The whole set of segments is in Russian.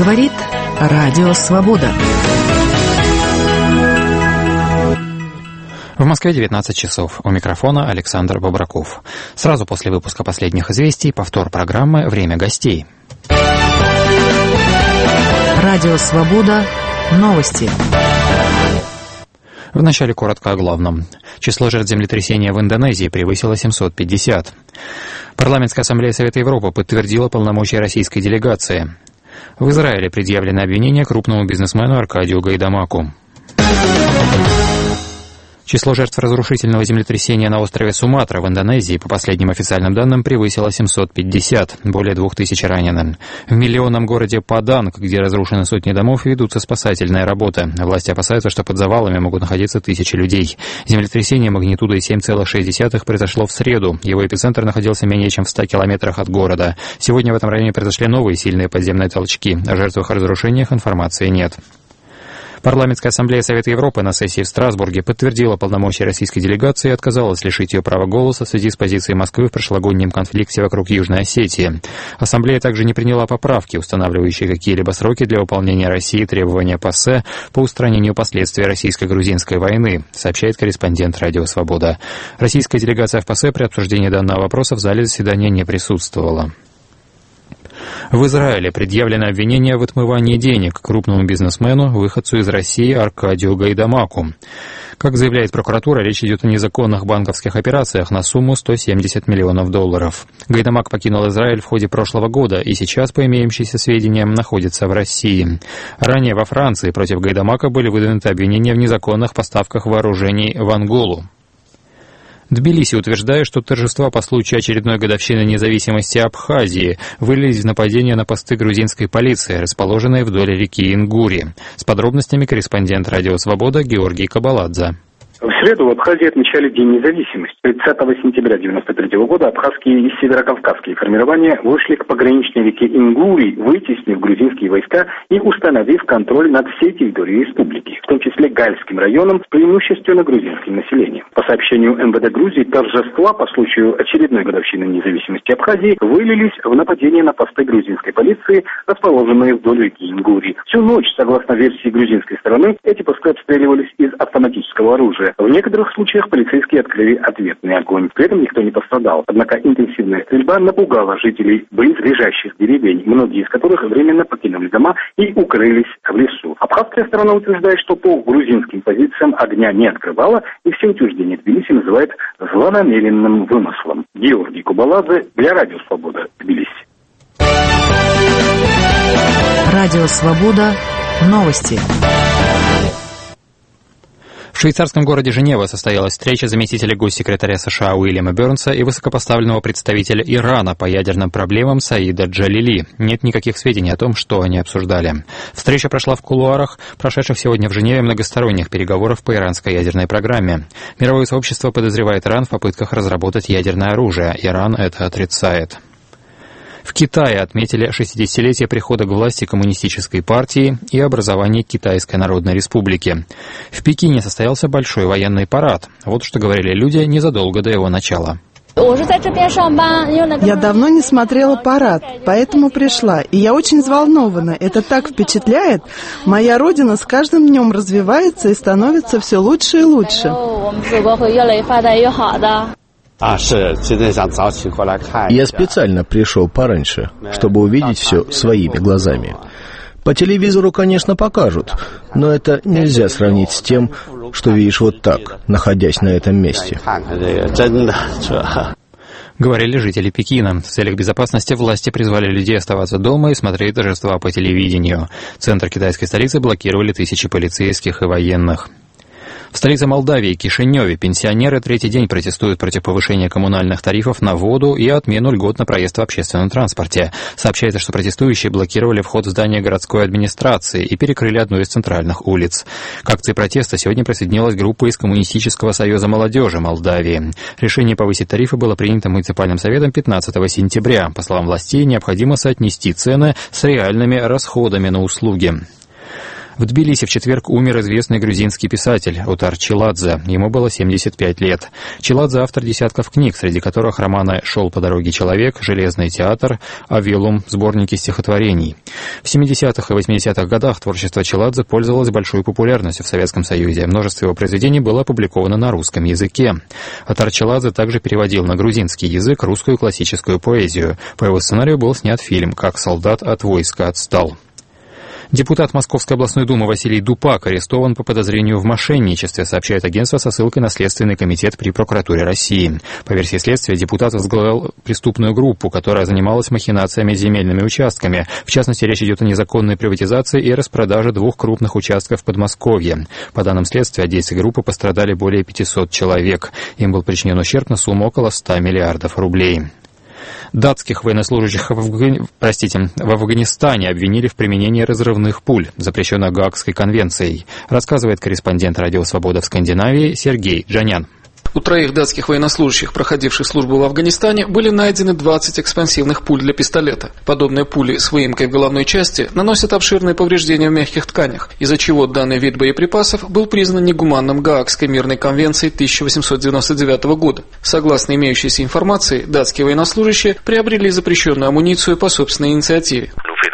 Говорит Радио Свобода. В Москве 19 часов. У микрофона Александр Бобраков. Сразу после выпуска последних известий повтор программы «Время гостей». Радио Свобода. Новости. Вначале коротко о главном. Число жертв землетрясения в Индонезии превысило 750. Парламентская ассамблея Совета Европы подтвердила полномочия российской делегации. В Израиле предъявлено обвинение крупному бизнесмену Аркадию Гайдамаку. Число жертв разрушительного землетрясения на острове Суматра в Индонезии, по последним официальным данным, превысило 750, более 2000 ранено. В миллионном городе Паданг, где разрушены сотни домов, ведутся спасательные работы. Власти опасаются, что под завалами могут находиться тысячи людей. Землетрясение магнитудой 7,6 произошло в среду. Его эпицентр находился менее чем в 100 километрах от города. Сегодня в этом районе произошли новые сильные подземные толчки. О жертвах и разрушениях информации нет. Парламентская ассамблея Совета Европы на сессии в Страсбурге подтвердила полномочия российской делегации и отказалась лишить ее права голоса в связи с позицией Москвы в прошлогоднем конфликте вокруг Южной Осетии. Ассамблея также не приняла поправки, устанавливающие какие-либо сроки для выполнения России требования ПАСЕ по устранению последствий российско-грузинской войны, сообщает корреспондент «Радио Свобода». Российская делегация в ПАСЕ при обсуждении данного вопроса в зале заседания не присутствовала. В Израиле предъявлено обвинение в отмывании денег крупному бизнесмену, выходцу из России Аркадию Гайдамаку. Как заявляет прокуратура, речь идет о незаконных банковских операциях на сумму $170 миллионов. Гайдамак покинул Израиль в ходе прошлого года и сейчас, по имеющимся сведениям, находится в России. Ранее во Франции против Гайдамака были выдвинуты обвинения в незаконных поставках вооружений в Анголу. Тбилиси утверждает, что торжества по случаю очередной годовщины независимости Абхазии вылились в нападение на посты грузинской полиции, расположенные вдоль реки Ингури. С подробностями корреспондент «Радио Свобода» Георгий Кабаладзе. В среду в Абхазии отмечали День независимости. 30 сентября 1993 года абхазские и северокавказские формирования вышли к пограничной реке Ингури, вытеснив грузинские войска и установив контроль над всей территорией республики, в том числе Гальским районом, преимущественно грузинским населением. По сообщению МВД Грузии, торжества по случаю очередной годовщины независимости Абхазии вылились в нападение на посты грузинской полиции, расположенные вдоль реки Ингури. Всю ночь, согласно версии грузинской стороны, эти посты обстреливались из автоматического оружия. В некоторых случаях полицейские открыли ответный огонь. При этом никто не пострадал. Однако интенсивная стрельба напугала жителей близлежащих деревень, многие из которых временно покинули дома и укрылись в лесу. Абхазская сторона утверждает, что по грузинским позициям огня не открывала, и все утверждения Тбилиси называет злонамеренным вымыслом. Георгий Кабаладзе для Радио Свобода, Тбилиси. Радио Свобода. Новости. В швейцарском городе Женева состоялась встреча заместителя госсекретаря США Уильяма Бернса и высокопоставленного представителя Ирана по ядерным проблемам Саида Джалили. Нет никаких сведений о том, что они обсуждали. Встреча прошла в кулуарах, прошедших сегодня в Женеве многосторонних переговоров по иранской ядерной программе. Мировое сообщество подозревает Иран в попытках разработать ядерное оружие. Иран это отрицает. В Китае отметили 60-летие прихода к власти коммунистической партии и образования Китайской Народной Республики. В Пекине состоялся большой военный парад. Вот что говорили люди незадолго до его начала. Я давно не смотрела парад, поэтому пришла. И я очень взволнована. Это так впечатляет. Моя родина с каждым днем развивается и становится все лучше и лучше. Я специально пришел пораньше, чтобы увидеть все своими глазами. По телевизору, конечно, покажут, но это нельзя сравнить с тем, что видишь вот так, находясь на этом месте. Говорили жители Пекина. В целях безопасности власти призвали людей оставаться дома и смотреть торжества по телевидению. Центр китайской столицы блокировали тысячи полицейских и военных. В столице Молдавии, Кишиневе, пенсионеры третий день протестуют против повышения коммунальных тарифов на воду и отмену льгот на проезд в общественном транспорте. Сообщается, что протестующие блокировали вход в здание городской администрации и перекрыли одну из центральных улиц. К акции протеста сегодня присоединилась группа из Коммунистического союза молодежи Молдавии. Решение повысить тарифы было принято муниципальным советом 15 сентября. По словам властей, необходимо соотнести цены с реальными расходами на услуги. В Тбилиси в четверг умер известный грузинский писатель Утар Челадзе. Ему было 75 лет. Челадзе — автор десятков книг, среди которых романы «Шел по дороге человек», «Железный театр», «Авилум», сборники стихотворений. В 70-х и 80-х годах творчество Челадзе пользовалось большой популярностью в Советском Союзе. Множество его произведений было опубликовано на русском языке. Утар Челадзе также переводил на грузинский язык русскую классическую поэзию. По его сценарию был снят фильм «Как солдат от войска отстал». Депутат Московской областной думы Василий Дупак арестован по подозрению в мошенничестве, сообщает агентство со ссылкой на Следственный комитет при прокуратуре России. По версии следствия, депутат возглавлял преступную группу, которая занималась махинациями с земельными участками. В частности, речь идет о незаконной приватизации и распродаже 2 крупных участков в Подмосковье. По данным следствия, от действий группы пострадали более 500 человек. Им был причинен ущерб на сумму около 100 миллиардов рублей. Датских военнослужащих в Афганистане обвинили в применении разрывных пуль, запрещенных Гаагской конвенцией, рассказывает корреспондент «Радио Свобода» в Скандинавии Сергей Джанян. У 3 датских военнослужащих, проходивших службу в Афганистане, были найдены 20 экспансивных пуль для пистолета. Подобные пули с выемкой в головной части наносят обширные повреждения в мягких тканях, из-за чего данный вид боеприпасов был признан негуманным Гаагской мирной конвенцией 1899 года. Согласно имеющейся информации, датские военнослужащие приобрели запрещенную амуницию по собственной инициативе.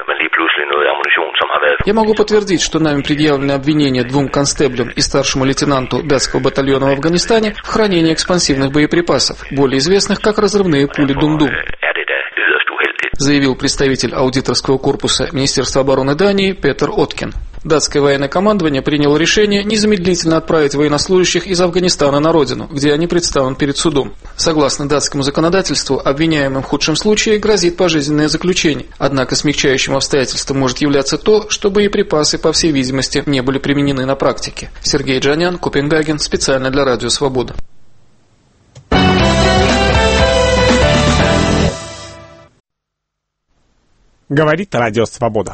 Я могу подтвердить, что нами предъявлены обвинения 2 констеблям и старшему лейтенанту датского батальона в Афганистане в хранении экспансивных боеприпасов, более известных как разрывные пули Дум-Дум, заявил представитель аудиторского корпуса Министерства обороны Дании Петер Откин. Датское военное командование приняло решение незамедлительно отправить военнослужащих из Афганистана на родину, где они представлены перед судом. Согласно датскому законодательству, обвиняемым в худшем случае грозит пожизненное заключение. Однако смягчающим обстоятельством может являться то, что боеприпасы, по всей видимости, не были применены на практике. Сергей Джанян, Копенгаген, специально для Радио Свобода. Говорит Радио Свобода.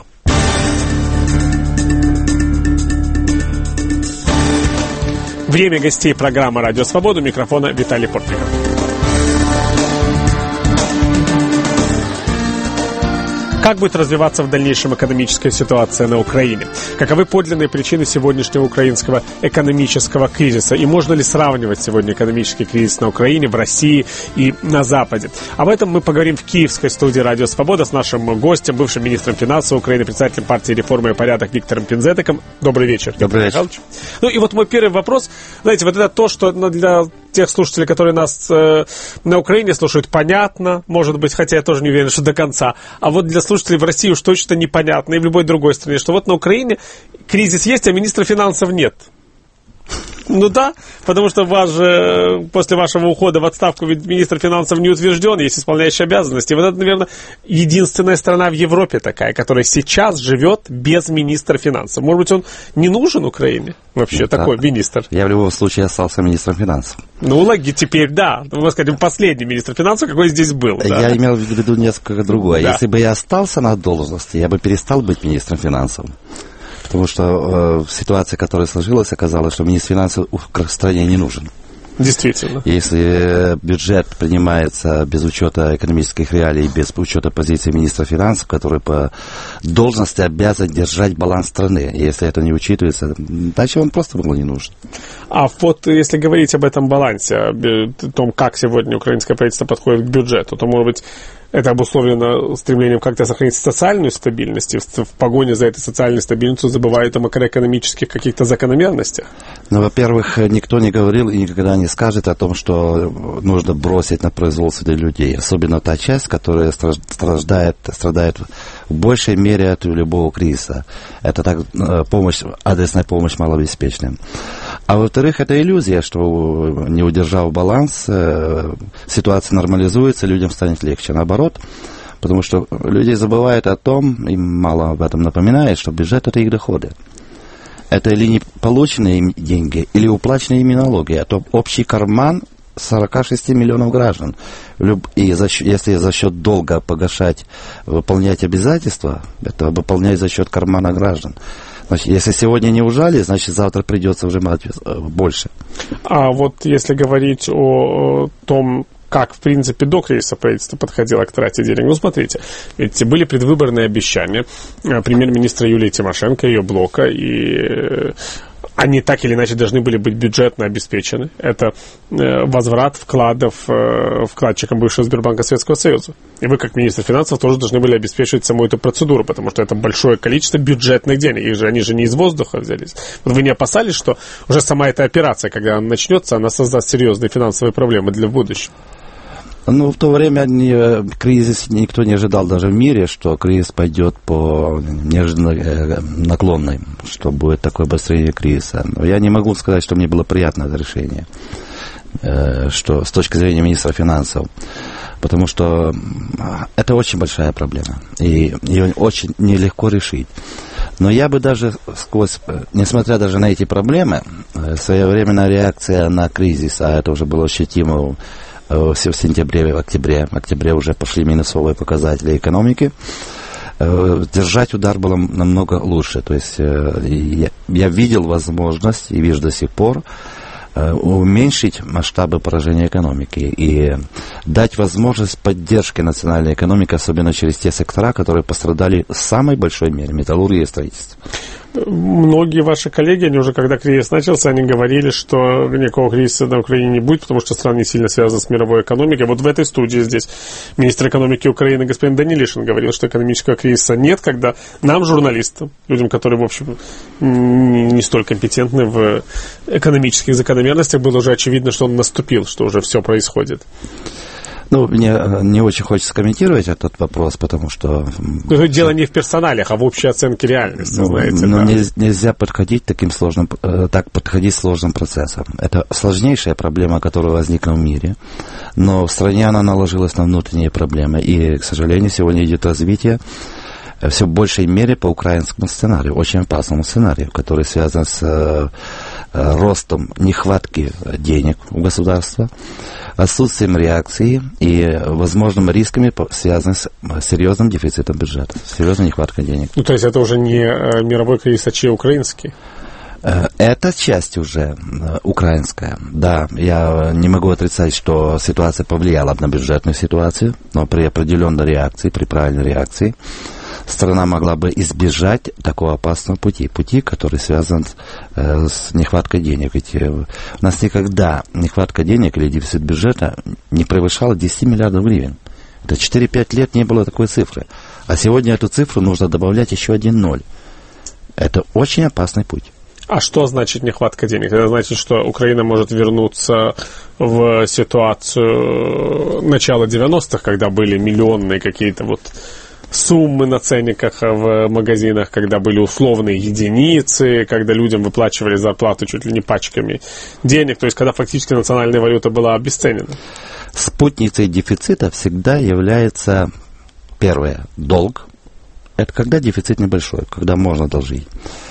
Время гостей программы «Радио Свобода». У микрофона Виталий Портников. Как будет развиваться в дальнейшем экономическая ситуация на Украине? Каковы подлинные причины сегодняшнего украинского экономического кризиса? И можно ли сравнивать сегодня экономический кризис на Украине, в России и на Западе? Об этом мы поговорим в киевской студии «Радио Свобода» с нашим гостем, бывшим министром финансов Украины, председателем партии «Реформа и порядок» Виктором Пинзетиком. Добрый вечер. Добрый вечер. Ну и вот мой первый вопрос. Знаете, вот это то, что для тех слушателей, которые нас на Украине слушают, понятно, может быть, хотя я тоже не уверен, что до конца. А вот для слушателей в России уж точно непонятно, и в любой другой стране, что вот на Украине кризис есть, а министра финансов нет. Ну да, потому что вас же после вашего ухода в отставку министр финансов не утвержден, есть исполняющий обязанности. И вот это, наверное, единственная страна в Европе такая, которая сейчас живет без министра финансов. Может быть, он не нужен Украине вообще, такой министр? Я в любом случае остался министром финансов. Ну, логи теперь, да. Мы скажем, последний министр финансов, какой здесь был. Да? Я имел в виду несколько другое. Да. Если бы я остался на должности, я бы перестал быть министром финансов. Потому что в ситуации, которая сложилась, оказалось, что министр финансов в стране не нужен. Действительно. Если бюджет принимается без учета экономических реалий, без учета позиции министра финансов, который по должности обязан держать баланс страны, если это не учитывается, дальше он просто был не нужен. А вот если говорить об этом балансе, о том, как сегодня украинское правительство подходит к бюджету, то, может быть, это обусловлено стремлением как-то сохранить социальную стабильность, и в погоне за этой социальной стабильностью забывают о макроэкономических каких-то закономерностях? Ну, во-первых, никто не говорил и никогда не скажет о том, что нужно бросить на производство для людей. Особенно та часть, которая страдает в большей мере от любого кризиса. Это так, адресная помощь малообеспеченным. А во-вторых, это иллюзия, что не удержав баланс, ситуация нормализуется, людям станет легче. Наоборот, потому что люди забывают о том, им мало об этом напоминает, что бюджет — это их доходы. Это или не полученные им деньги, или уплаченные ими налоги. Это общий карман 46 миллионов граждан. И если за счет долга погашать, выполнять обязательства, это выполнять за счет кармана граждан. Значит, если сегодня не ужали, значит, завтра придется ужимать больше. А вот если говорить о том, как, в принципе, до кризиса правительство подходило к трате денег. Ну, смотрите, ведь были предвыборные обещания премьер-министра Юлии Тимошенко, ее блока, и они так или иначе должны были быть бюджетно обеспечены. Это возврат вкладов вкладчикам бывшего Сбербанка Советского Союза. И вы, как министр финансов, тоже должны были обеспечивать саму эту процедуру, потому что это большое количество бюджетных денег. Они же не из воздуха взялись. Вот вы не опасались, что уже сама эта операция, когда она начнется, она создаст серьезные финансовые проблемы для будущего? Ну, в то время кризис никто не ожидал даже в мире, что кризис пойдет по неожиданно наклонной, что будет такое обострение кризиса. Но я не могу сказать, что мне было приятно это решение, что с точки зрения министра финансов, потому что это очень большая проблема, и ее очень нелегко решить. Но я бы даже несмотря даже на эти проблемы, своевременная реакция на кризис, а это уже было ощутимо в сентябре, в октябре уже пошли минусовые показатели экономики, держать удар было намного лучше. То есть я видел возможность и вижу до сих пор уменьшить масштабы поражения экономики и дать возможность поддержки национальной экономики, особенно через те сектора, которые пострадали в самой большой мере, металлургия и строительство. Многие ваши коллеги, они уже когда кризис начался, они говорили, что никакого кризиса на Украине не будет, потому что страна не сильно связана с мировой экономикой. Вот в этой студии здесь министр экономики Украины господин Данилишин говорил, что экономического кризиса нет, когда нам, журналистам, людям, которые, в общем, не столь компетентны в экономических закономерностях, было уже очевидно, что он наступил, что уже все происходит. Ну, мне не очень хочется комментировать этот вопрос, потому что... Дело не в персоналях, а в общей оценке реальности, знаете. Но да. Нельзя подходить так подходить сложным процессом. Это сложнейшая проблема, которая возникла в мире, но в стране она наложилась на внутренние проблемы. И, к сожалению, сегодня идет развитие все в большей мере по украинскому сценарию, очень опасному сценарию, который связан с ростом нехватки денег у государства, отсутствием реакции и возможными рисками, связанными с серьезным дефицитом бюджета, серьезной нехваткой денег. Ну, то есть это уже не мировой кризис, а чей украинский? Это часть уже украинская. Да, я не могу отрицать, что ситуация повлияла на бюджетную ситуацию, но при определенной реакции, при правильной реакции, страна могла бы избежать такого опасного пути, который связан с нехваткой денег. Ведь у нас никогда нехватка денег или дефицит бюджета не превышала 10 миллиардов гривен. Это 4-5 лет не было такой цифры. А сегодня эту цифру нужно добавлять еще 1 ноль. Это очень опасный путь. А что значит нехватка денег? Это значит, что Украина может вернуться в ситуацию начала 90-х, когда были миллионные какие-то вот суммы на ценниках в магазинах, когда были условные единицы, когда людям выплачивали зарплату чуть ли не пачками денег, то есть когда фактически национальная валюта была обесценена. Спутницей дефицита всегда является, первое, долг. Это когда дефицит небольшой, когда можно должить.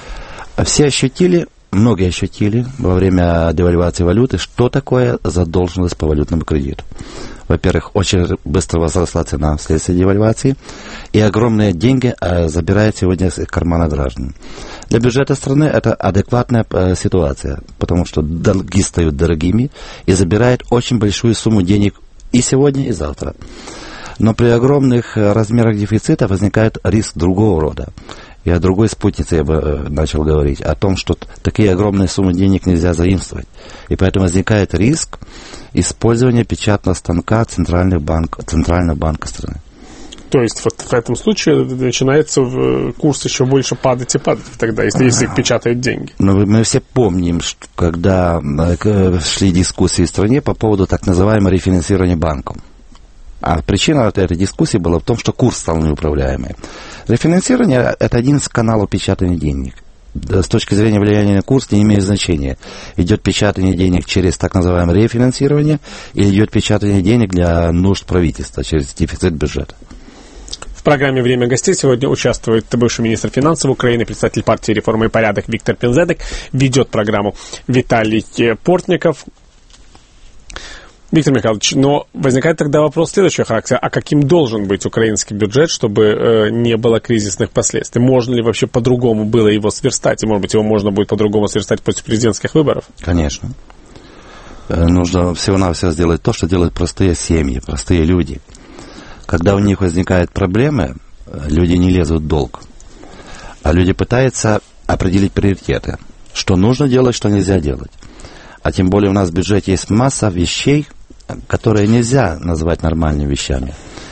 Многие ощутили во время девальвации валюты, что такое задолженность по валютному кредиту. Во-первых, очень быстро возросла цена вследствие девальвации, и огромные деньги забирают сегодня из кармана граждан. Для бюджета страны это адекватная ситуация, потому что долги стают дорогими и забирают очень большую сумму денег и сегодня, и завтра. Но при огромных размерах дефицита возникает риск другого рода. И о другой спутнице я бы начал говорить, о том, что такие огромные суммы денег нельзя заимствовать. И поэтому возникает риск использования печатного станка Центрального банка страны. То есть вот в этом случае начинается курс еще больше падать и падать тогда, если печатают деньги. Но мы все помним, что когда шли дискуссии в стране по поводу так называемого рефинансирования банков. А причина этой дискуссии была в том, что курс стал неуправляемый. Рефинансирование – это один из каналов печатания денег. С точки зрения влияния на курс не имеет значения, идет печатание денег через так называемое рефинансирование или идет печатание денег для нужд правительства через дефицит бюджета. В программе «Время гостей» сегодня участвует бывший министр финансов Украины, председатель партии «Реформа и порядок» Виктор Пинзедек, ведет программу Виталий Портников. Виктор Михайлович, но возникает тогда вопрос следующего характера. А каким должен быть украинский бюджет, чтобы не было кризисных последствий? Можно ли вообще по-другому было его сверстать? И, может быть, его можно будет по-другому сверстать после президентских выборов? Конечно. Нужно всего-навсего сделать то, что делают простые семьи, простые люди. Когда у них возникают проблемы, люди не лезут в долг, а люди пытаются определить приоритеты. Что нужно делать, что нельзя делать. А тем более у нас в бюджете есть масса вещей, которые нельзя назвать нормальными вещами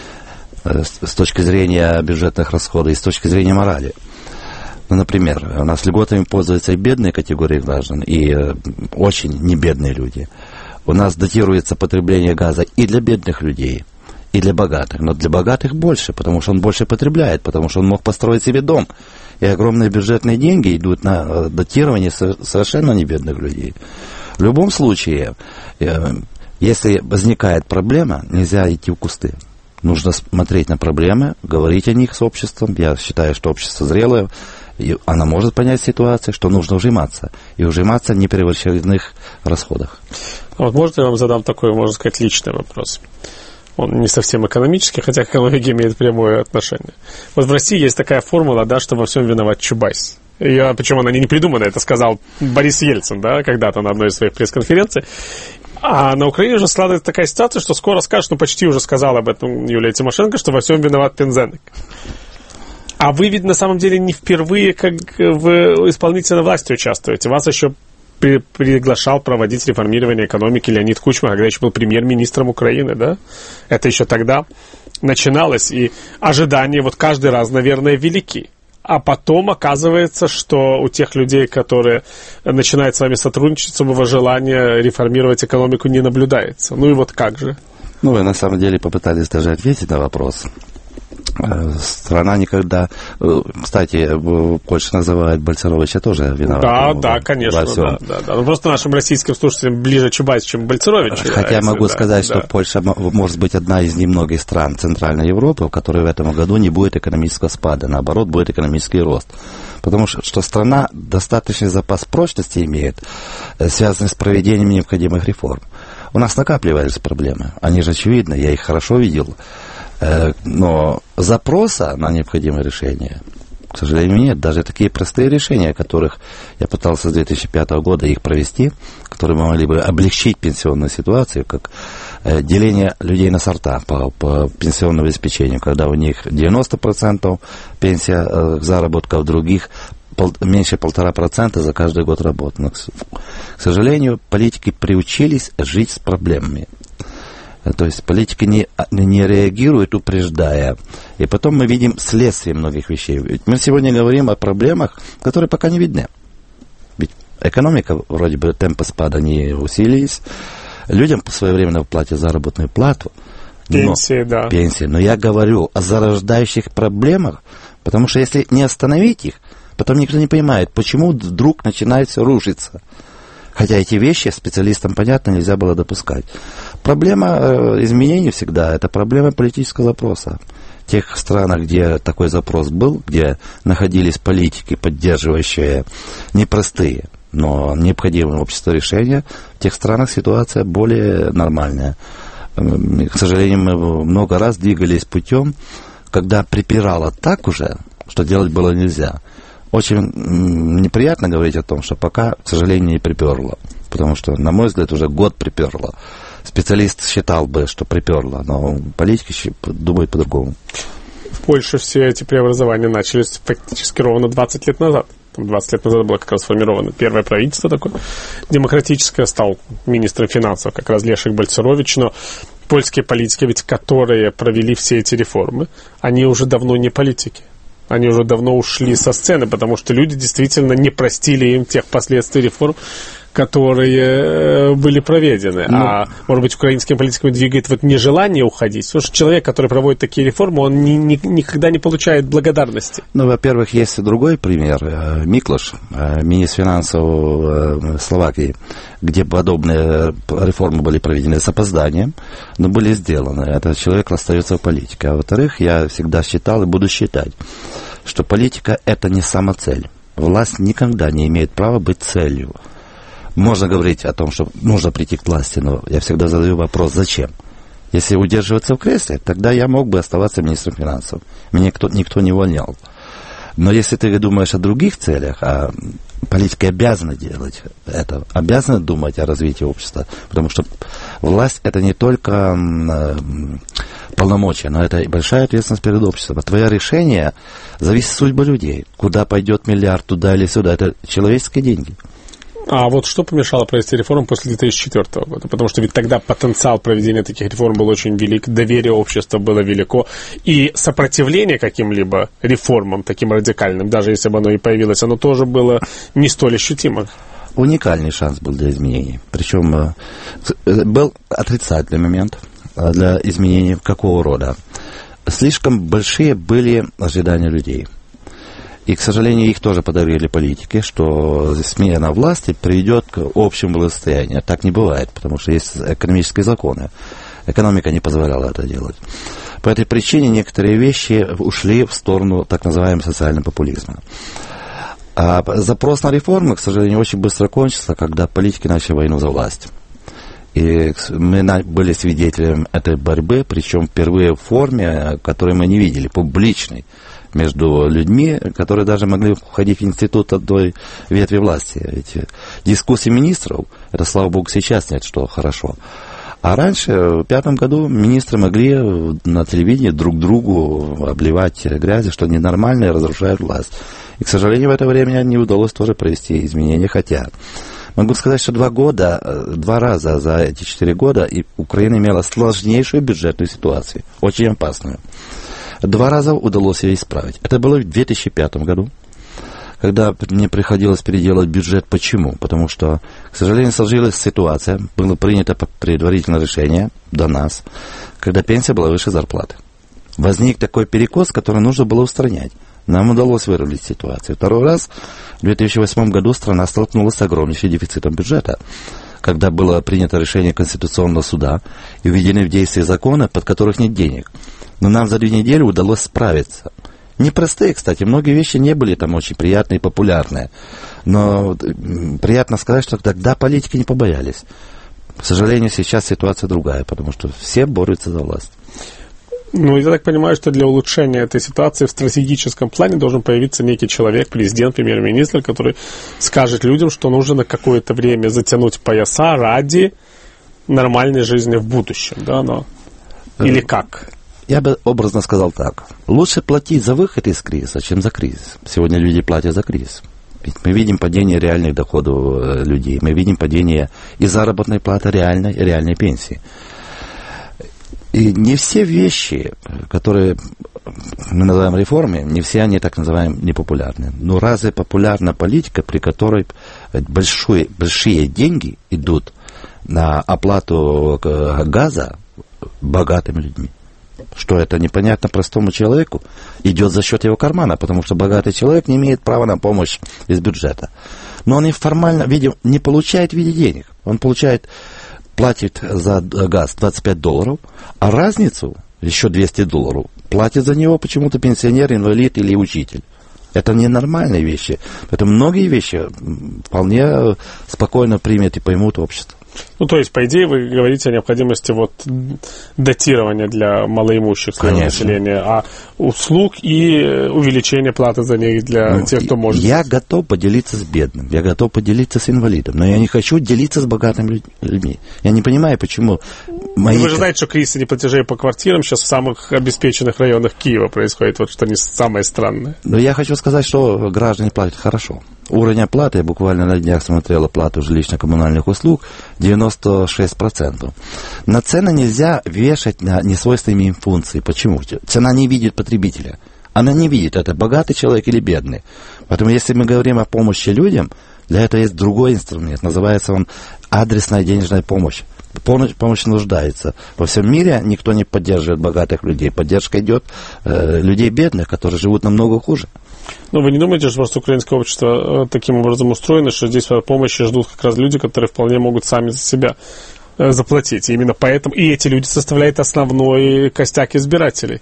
с точки зрения бюджетных расходов и с точки зрения морали. Ну, например, у нас льготами пользуются и бедные категории граждан, и очень небедные люди. У нас датируется потребление газа и для бедных людей, и для богатых. Но для богатых больше, потому что он больше потребляет, потому что он мог построить себе дом. И огромные бюджетные деньги идут на датирование совершенно небедных людей. В любом случае, если возникает проблема, нельзя идти в кусты. Нужно смотреть на проблемы, говорить о них с обществом. Я считаю, что общество зрелое, и она может понять ситуацию, что нужно ужиматься. И ужиматься в непревышенных расходах. Вот можно я вам задам такой, можно сказать, личный вопрос? Он не совсем экономический, хотя к экономике имеет прямое отношение. Вот в России есть такая формула, да, что во всем виноват Чубайс. Причем она не придумана, это сказал Борис Ельцин, да, когда-то на одной из своих пресс-конференций. А на Украине уже складывается такая ситуация, что скоро скажут, почти уже сказала об этом Юлия Тимошенко, что во всем виноват Пинзеник. А вы ведь на самом деле не впервые как в исполнительной власти участвуете. Вас еще приглашал проводить реформирование экономики Леонид Кучма, когда еще был премьер-министром Украины, да? Это еще тогда начиналось, и ожидания вот каждый раз, наверное, велики. А потом оказывается, что у тех людей, которые начинают с вами сотрудничать, особого желания реформировать экономику не наблюдается. Ну и вот как же? Ну, вы на самом деле попытались даже ответить на вопрос. Страна никогда... Кстати, Польша называет Бальцеровича тоже виноватым. Да, конечно. Да. Ну, просто нашим российским слушателям ближе Чубайс, чем Бальцерович. Хотя могу сказать, что Польша может быть одна из немногих стран Центральной Европы, в которой в этом году не будет экономического спада. Наоборот, будет экономический рост. Потому что страна достаточный запас прочности имеет, связанный с проведением необходимых реформ. У нас накапливаются проблемы. Они же очевидны, я их хорошо видел. Но запроса на необходимое решение, к сожалению, нет. Даже такие простые решения, которых я пытался с 2005 года их провести, которые могли бы облегчить пенсионную ситуацию, как деление людей на сорта по пенсионному обеспечению, когда у них 90% пенсия заработка, в других меньше 1,5% за каждый год работы. Но, к сожалению, политики приучились жить с проблемами. То есть политики не реагируют, упреждая. И потом мы видим следствие многих вещей. Ведь мы сегодня говорим о проблемах, которые пока не видны. Ведь экономика, вроде бы, темпы спада не усилились. Людям своевременно платят заработную плату. Пенсии. Но я говорю о зарождающих проблемах, потому что если не остановить их, потом никто не понимает, почему вдруг начинает все рушиться. Хотя эти вещи специалистам, понятно, нельзя было допускать. Проблема изменений всегда – это проблема политического запроса. В тех странах, где такой запрос был, где находились политики, поддерживающие непростые, но необходимые обществу решения, в тех странах ситуация более нормальная. К сожалению, мы много раз двигались путем, когда припирало так уже, что делать было нельзя. Очень неприятно говорить о том, что пока, к сожалению, не приперло. Потому что, на мой взгляд, уже год приперло. Специалист считал бы, что приперло, но политики думают по-другому. В Польше все эти преобразования начались фактически ровно 20 лет назад. 20 лет назад было как раз сформировано первое правительство такое демократическое, стал министром финансов как раз Лешек Бальцерович, но польские политики, ведь которые провели все эти реформы, они уже давно не политики. Они уже давно ушли со сцены, потому что люди действительно не простили им тех последствий реформ, которые были проведены. А, может быть, украинским политикам двигает вот нежелание уходить. Потому что человек, который проводит такие реформы, он никогда не получает благодарности. Ну, во-первых, есть и другой пример. Миклош, министр финансов Словакии, где подобные реформы были проведены с опозданием, но были сделаны. Этот человек остается в политике. А во-вторых, я всегда считал и буду считать, что политика – это не самоцель. Власть никогда не имеет права быть целью. Можно говорить о том, что нужно прийти к власти, но я всегда задаю вопрос, зачем? Если удерживаться в кресле, тогда я мог бы оставаться министром финансов. Меня никто не увольнял. Но если ты думаешь о других целях, политики обязаны делать это, обязаны думать о развитии общества, потому что власть это не только полномочия, но это и большая ответственность перед обществом. Твое решение зависит от судьбы людей. Куда пойдет миллиард, туда или сюда, это человеческие деньги. А вот что помешало провести реформу после 2004 года? Потому что ведь тогда потенциал проведения таких реформ был очень велик, доверие общества было велико, и сопротивление каким-либо реформам, таким радикальным, даже если бы оно и появилось, оно тоже было не столь ощутимо. Уникальный шанс был для изменений. Причем был отрицательный момент для изменений какого рода. Слишком большие были ожидания людей. И, к сожалению, их тоже подарили политики, что смена власти приведет к общему благосостоянию. Так не бывает, потому что есть экономические законы. Экономика не позволяла это делать. По этой причине некоторые вещи ушли в сторону так называемого социального популизма. А запрос на реформы, к сожалению, очень быстро кончился, когда политики начали войну за власть. И мы были свидетелями этой борьбы, причем впервые в форме, которую мы не видели, публичной, между людьми, которые даже могли входить в институт одной ветви власти. Эти дискуссии министров, это, слава богу, сейчас нет, что хорошо. А раньше, в 2005 году, министры могли на телевидении друг другу обливать грязью, что ненормально и разрушает власть. И, к сожалению, в это время не удалось тоже провести изменения, хотя... Могу сказать, что 2 раза за эти 4 года Украина имела сложнейшую бюджетную ситуацию, очень опасную. 2 раза удалось ее исправить. Это было в 2005 году, когда мне приходилось переделать бюджет. Почему? Потому что, к сожалению, сложилась ситуация, было принято предварительное решение до нас, когда пенсия была выше зарплаты. Возник такой перекос, который нужно было устранять. Нам удалось вырулить ситуацию. 2 раз, в 2008 году, страна столкнулась с огромнейшим дефицитом бюджета, когда было принято решение Конституционного суда и введены в действие законы, под которых нет денег. Но нам за 2 недели удалось справиться. Непростые, кстати, многие вещи не были там очень приятные и популярные. Но приятно сказать, что тогда политики не побоялись. К сожалению, сейчас ситуация другая, потому что все борются за власть. Ну, я так понимаю, что для улучшения этой ситуации в стратегическом плане должен появиться некий человек, президент, премьер-министр, который скажет людям, что нужно на какое-то время затянуть пояса ради нормальной жизни в будущем, да, но... Или как? Я бы образно сказал так. Лучше платить за выход из кризиса, чем за кризис. Сегодня люди платят за кризис. Ведь мы видим падение реальных доходов людей, мы видим падение и заработной платы реальной пенсии. И не все вещи, которые мы называем реформами, не все они так называемые непопулярны. Но разве популярна политика, при которой большие деньги идут на оплату газа богатыми людьми? Что это непонятно простому человеку, идет за счет его кармана, потому что богатый человек не имеет права на помощь из бюджета. Но он неформально не получает в виде денег. Он платит за газ $25, а разницу, еще $200, платит за него почему-то пенсионер, инвалид или учитель. Это ненормальные вещи. Поэтому многие вещи вполне спокойно примет и поймут общество. Ну, то есть, по идее, вы говорите о необходимости датирования для малоимущих населения, а услуг и увеличения платы за них для тех, кто может. Я готов поделиться с бедным, я готов поделиться с инвалидом, но я не хочу делиться с богатыми людьми. Я не понимаю, почему... Вы же знаете, что кризис неплатежей по квартирам сейчас в самых обеспеченных районах Киева происходит, вот что не самое странное. Но я хочу сказать, что граждане платят хорошо. Уровень оплаты, я буквально на днях смотрел оплату жилищно-коммунальных услуг, 96%. На цены нельзя вешать на несвойственные им функции. Почему? Цена не видит потребителя. Она не видит, это богатый человек или бедный. Поэтому, если мы говорим о помощи людям, для этого есть другой инструмент. Называется он адресная денежная помощь. Помощь нуждается. Во всем мире никто не поддерживает богатых людей. Поддержка идет людей бедных, которые живут намного хуже. Но вы не думаете, что просто украинское общество таким образом устроено, что здесь помощи ждут как раз люди, которые вполне могут сами за себя заплатить. И именно поэтому и эти люди составляют основной костяк избирателей.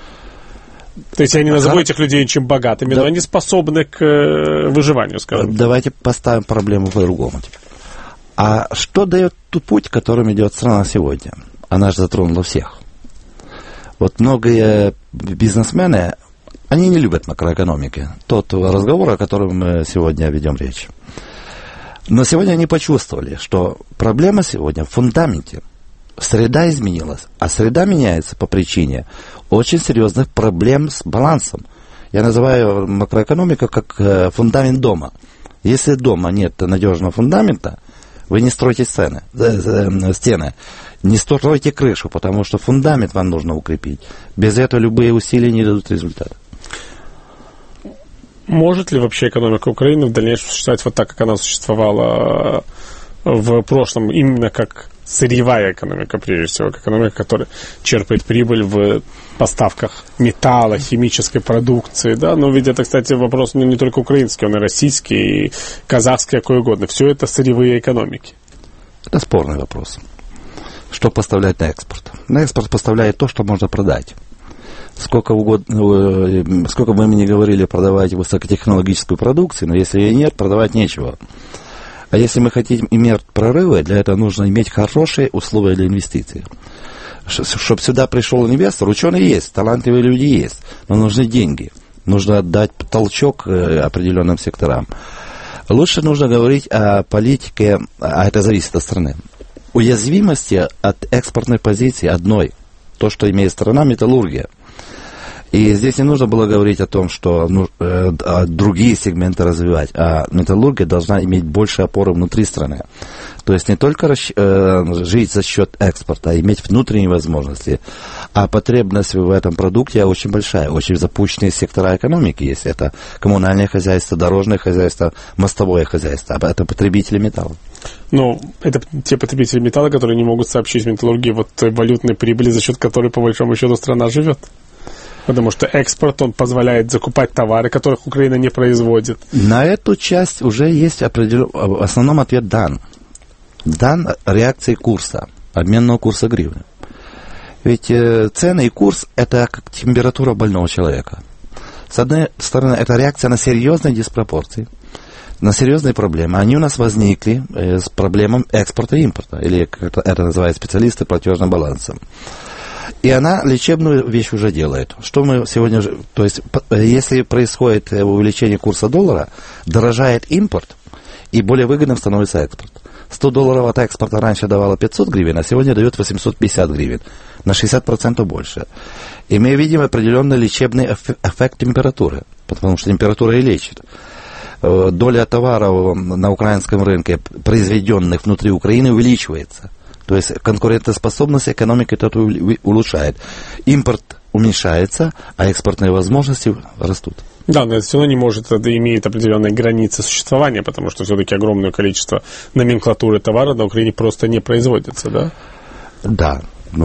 То есть я не назову этих людей чем богатыми, но они способны к выживанию, скажем. Давайте поставим проблему по-другому. А что дает тот путь, которым идет страна сегодня? Она же затронула всех. Вот многие бизнесмены, Они не любят макроэкономики. Тот разговор, о котором мы сегодня ведем речь. Но сегодня они почувствовали, что проблема сегодня в фундаменте. Среда изменилась, а среда меняется по причине очень серьезных проблем с балансом. Я называю макроэкономику как фундамент дома. Если дома нет надежного фундамента, вы не строите стены, не стройте крышу, потому что фундамент вам нужно укрепить. Без этого любые усилия не дадут результата. Может ли вообще экономика Украины в дальнейшем существовать вот так, как она существовала в прошлом, именно как сырьевая экономика, прежде всего, как экономика, которая черпает прибыль в поставках металла, химической продукции, да, но ведь это, кстати, вопрос не только украинский, он и российский, и казахский, какой угодно. Все это сырьевые экономики. Это спорный вопрос. Что поставлять на экспорт? На экспорт поставляет то, что можно продать. Сколько бы мы ни говорили продавать высокотехнологическую продукцию, но если ее нет, продавать нечего. А если мы хотим иметь прорывы, для этого нужно иметь хорошие условия для инвестиций. Чтобы сюда пришел инвестор, ученые есть, талантливые люди есть, но нужны деньги. Нужно отдать толчок определенным секторам. Лучше нужно говорить о политике, а это зависит от страны. Уязвимости от экспортной позиции одной. То, что имеет страна, металлургия. И здесь не нужно было говорить о том, что другие сегменты развивать, а металлургия должна иметь больше опоры внутри страны. То есть не только жить за счет экспорта, а иметь внутренние возможности. А потребность в этом продукте очень большая. Очень запущенные сектора экономики есть. Это коммунальное хозяйство, дорожное хозяйство, мостовое хозяйство. Это потребители металла. Ну, это те потребители металла, которые не могут сообщить металлургии вот той валютной прибыли, за счет которой, по большому счету, страна живет. Потому что экспорт, он позволяет закупать товары, которых Украина не производит. На эту часть уже есть в основном ответ дан. Дан реакции курса, обменного курса гривны. Ведь цены и курс – это как температура больного человека. С одной стороны, это реакция на серьезные диспропорции, на серьезные проблемы. Они у нас возникли с проблемой экспорта и импорта, или, как это называют специалисты, платежным балансом. И она лечебную вещь уже делает. Что мы сегодня... То есть, если происходит увеличение курса доллара, дорожает импорт, и более выгодным становится экспорт. $100 от экспорта раньше давало 500 гривен, а сегодня дает 850 гривен. На 60% больше. И мы видим определенный лечебный эффект температуры, потому что температура и лечит. Доля товаров на украинском рынке, произведенных внутри Украины, увеличивается. То есть конкурентоспособность экономики это улучшает. Импорт уменьшается, а экспортные возможности растут. Да, но это все равно не может, это имеет определенные границы существования, потому что все-таки огромное количество номенклатуры товара на Украине просто не производится, да? Да.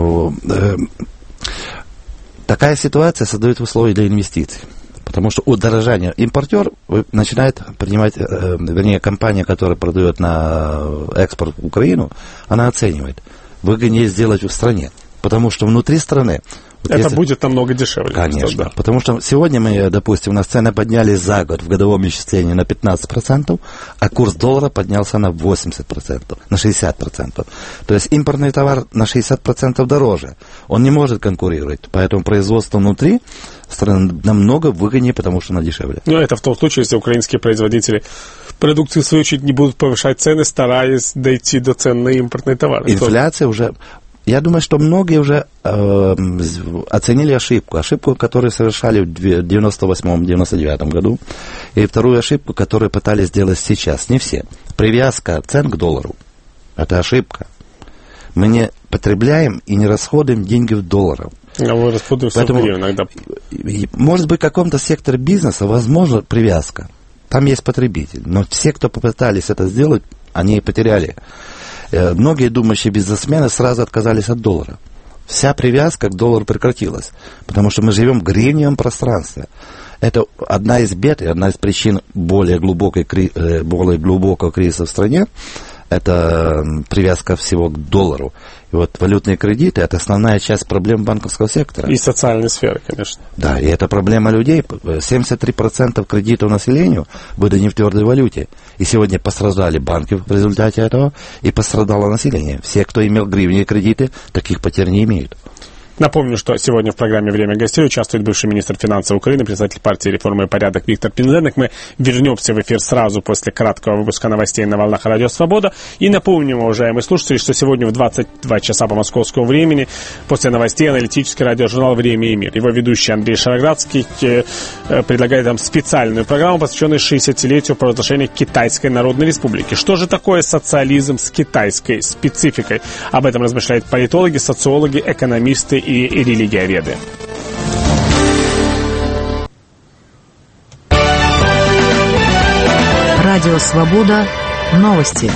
Такая ситуация создает условия для инвестиций. Потому что удорожание импортер начинает принимать, вернее, компания, которая продает на экспорт в Украину, она оценивает, выгоднее сделать в стране. Потому что внутри страны... Это будет намного дешевле. Конечно. Да. Потому что сегодня мы, допустим, у нас цены поднялись за год в годовом исчислении на 15%, а курс доллара поднялся на 80%, на 60%. То есть импортный товар на 60% дороже. Он не может конкурировать. Поэтому производство внутри страны намного выгоднее, потому что оно дешевле. Но это в том случае, если украинские производители продукции, в свою очередь, не будут повышать цены, стараясь дойти до цен на импортные товары. Инфляция уже... Я думаю, что многие уже оценили ошибку, которую совершали в 98-99 году, и вторую ошибку, которую пытались сделать сейчас. Не все. Привязка цен к доллару. Это ошибка. Мы не потребляем и не расходуем деньги в долларах. А вы расходуем все в гривен иногда. Может быть, в каком-то секторе бизнеса возможна привязка. Там есть потребитель. Но все, кто попытались это сделать, они потеряли. Многие думающие бизнесмены сразу отказались от доллара. Вся привязка к доллару прекратилась, потому что мы живем в гривневом пространстве. Это одна из бед и одна из причин более глубокого кризиса в стране. Это привязка всего к доллару. И вот валютные кредиты – это основная часть проблем банковского сектора. И социальной сферы, конечно. Да, и это проблема людей. 73% кредитов населению выданы в твердой валюте. И сегодня пострадали банки в результате этого, и пострадало население. Все, кто имел гривенные кредиты, таких потерь не имеют. Напомню, что сегодня в программе «Время гостей» участвует бывший министр финансов Украины, председатель партии «Реформа и порядок» Виктор Пинзенек. Мы вернемся в эфир сразу после краткого выпуска новостей на волнах Радио Свобода. И напомним, уважаемые слушатели, что сегодня в 22 часа по московскому времени после новостей аналитический радиожурнал «Время и мир». Его ведущий Андрей Шароградский предлагает нам специальную программу, посвященную 60-летию провозглашения Китайской Народной Республики. Что же такое социализм с китайской спецификой? Об этом размышляют политологи, социологи, экономисты и религиоведы. Радио Свобода. Новости.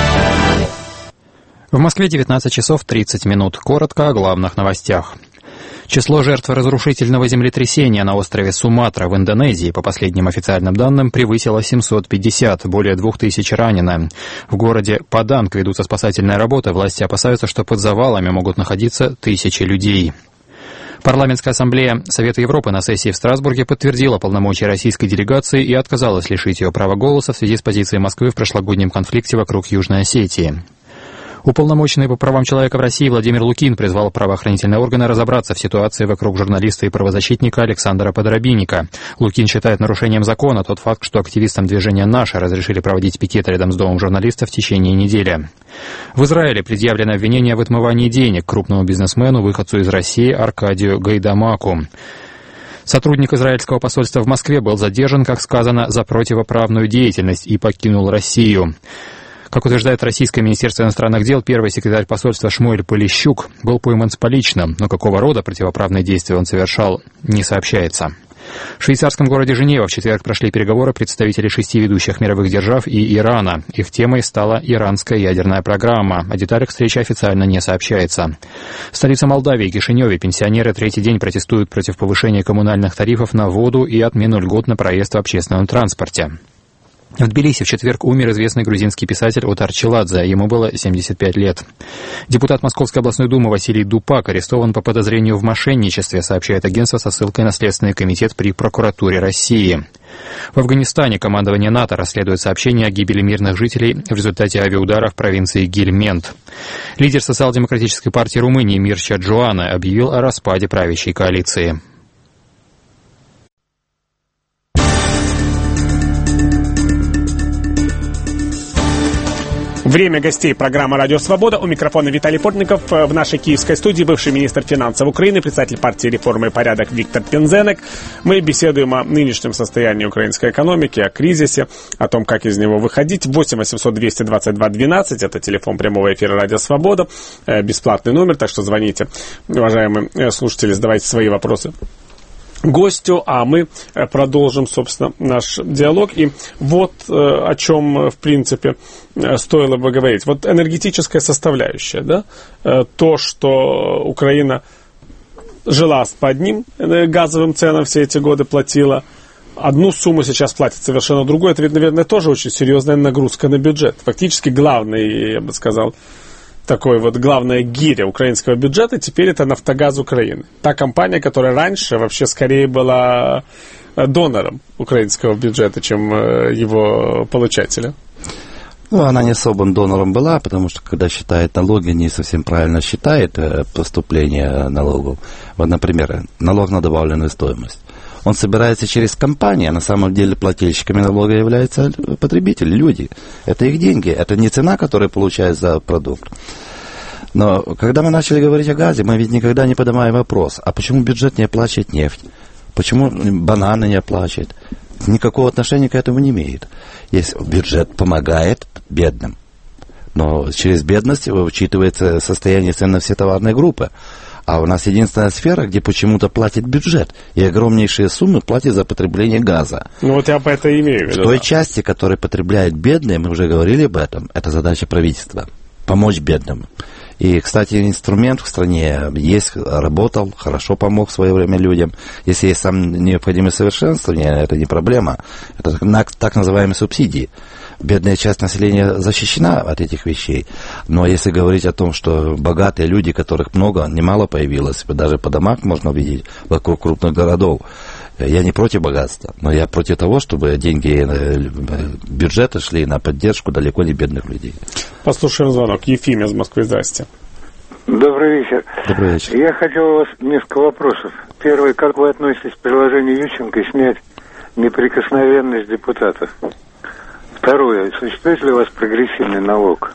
В Москве 19 часов 30 минут. Коротко о главных новостях. Число жертв разрушительного землетрясения на острове Суматра в Индонезии, по последним официальным данным, превысило 750, более 2000 ранено. В городе Паданг ведутся спасательные работы, власти опасаются, что под завалами могут находиться тысячи людей. Парламентская ассамблея Совета Европы на сессии в Страсбурге подтвердила полномочия российской делегации и отказалась лишить ее права голоса в связи с позицией Москвы в прошлогоднем конфликте вокруг Южной Осетии. Уполномоченный по правам человека в России Владимир Лукин призвал правоохранительные органы разобраться в ситуации вокруг журналиста и правозащитника Александра Подробинника. Лукин считает нарушением закона тот факт, что активистам движения «Наше» разрешили проводить пикет рядом с домом журналиста в течение недели. В Израиле предъявлено обвинение в отмывании денег крупному бизнесмену, выходцу из России Аркадию Гайдамаку. Сотрудник израильского посольства в Москве был задержан, как сказано, за противоправную деятельность и покинул Россию. Как утверждает Российское министерство иностранных дел, первый секретарь посольства Шмуэль Полищук был пойман с поличным, но какого рода противоправные действия он совершал, не сообщается. В швейцарском городе Женева в четверг прошли переговоры представителей 6 ведущих мировых держав и Ирана. Их темой стала иранская ядерная программа. О деталях встречи официально не сообщается. В столице Молдавии, Кишиневе, пенсионеры третий день протестуют против повышения коммунальных тарифов на воду и отмену льгот на проезд в общественном транспорте. В Тбилиси в четверг умер известный грузинский писатель Отар Челадзе. Ему было 75 лет. Депутат Московской областной думы Василий Дупак арестован по подозрению в мошенничестве, сообщает агентство со ссылкой на Следственный комитет при прокуратуре России. В Афганистане командование НАТО расследует сообщения о гибели мирных жителей в результате авиаудара в провинции Гельмент. Лидер социал-демократической партии Румынии Мирча Джоаны объявил о распаде правящей коалиции. Время гостей программы «Радио Свобода». У микрофона Виталий Портников. В нашей киевской студии бывший министр финансов Украины, председатель партии «Реформа и порядок» Виктор Пинзенек. Мы беседуем о нынешнем состоянии украинской экономики, о кризисе, о том, как из него выходить. 8 800 222 12 – это телефон прямого эфира «Радио Свобода». Бесплатный номер, так что звоните, уважаемые слушатели, задавайте свои вопросы гостю, а мы продолжим, собственно, наш диалог. И вот о чем, в принципе, стоило бы говорить. Вот энергетическая составляющая, да, то, что Украина жила по одним газовым ценам все эти годы, платила одну сумму, сейчас платит совершенно другую. Это, наверное, тоже очень серьезная нагрузка на бюджет. Фактически главный, я бы сказал, такой вот главная гиря украинского бюджета теперь это «Нафтогаз Украины». Та компания, которая раньше вообще скорее была донором украинского бюджета, чем его получателем. Ну, она не особым донором была, потому что, когда считает налоги, не совсем правильно считает поступление налогов. Вот, например, налог на добавленную стоимость. Он собирается через компании, а на самом деле плательщиками налога являются потребители, люди. Это их деньги, это не цена, которую получают за продукт. Но когда мы начали говорить о газе, мы ведь никогда не поднимаем вопрос, а почему бюджет не оплачивает нефть? Почему бананы не оплачивает? Никакого отношения к этому не имеет. Если бюджет помогает бедным, но через бедность учитывается состояние цен на все товарные группы. А у нас единственная сфера, где почему-то платит бюджет. И огромнейшие суммы платят за потребление газа. Ну вот я по это имею в виду. В той части, которая потребляет бедные, мы уже говорили об этом, это задача правительства. Помочь бедным. И, кстати, инструмент в стране есть, работал, хорошо помог в свое время людям. Если есть сам необходимое совершенствование, это не проблема. Это так называемые субсидии. Бедная часть населения защищена от этих вещей. Но если говорить о том, что богатые люди, которых много, немало появилось, даже по домам можно увидеть вокруг крупных городов, я не против богатства, но я против того, чтобы деньги бюджета шли на поддержку далеко не бедных людей. Послушаем звонок. Ефим из Москвы, здрасте. Добрый вечер. Добрый вечер. Я хотел у вас несколько вопросов. Первый, как вы относитесь к предложению Ющенко снять неприкосновенность депутатов? Второе, существует ли у вас прогрессивный налог?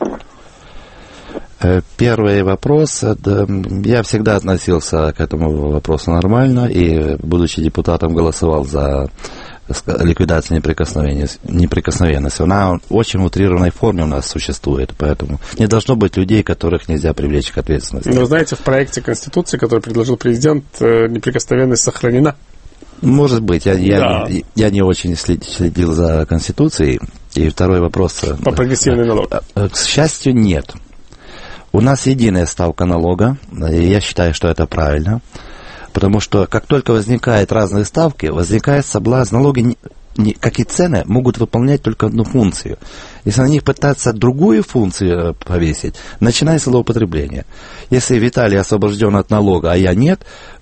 Первый вопрос. Я всегда относился к этому вопросу нормально, и, будучи депутатом, голосовал за ликвидацию неприкосновенности. Она в очень утрированной форме у нас существует, поэтому не должно быть людей, которых нельзя привлечь к ответственности. Но вы знаете, в проекте Конституции, который предложил президент, неприкосновенность сохранена? Может быть. Я не очень следил за Конституцией. И второй вопрос. По прогрессивный налог. К счастью, нет. У нас единая ставка налога, и я считаю, что это правильно. Потому что как только возникают разные ставки, возникает соблазн. Налоги, как и цены, могут выполнять только одну функцию. Если на них пытаться другую функцию повесить, начинается злоупотребление. Если Виталий освобожден от налога, а я нет,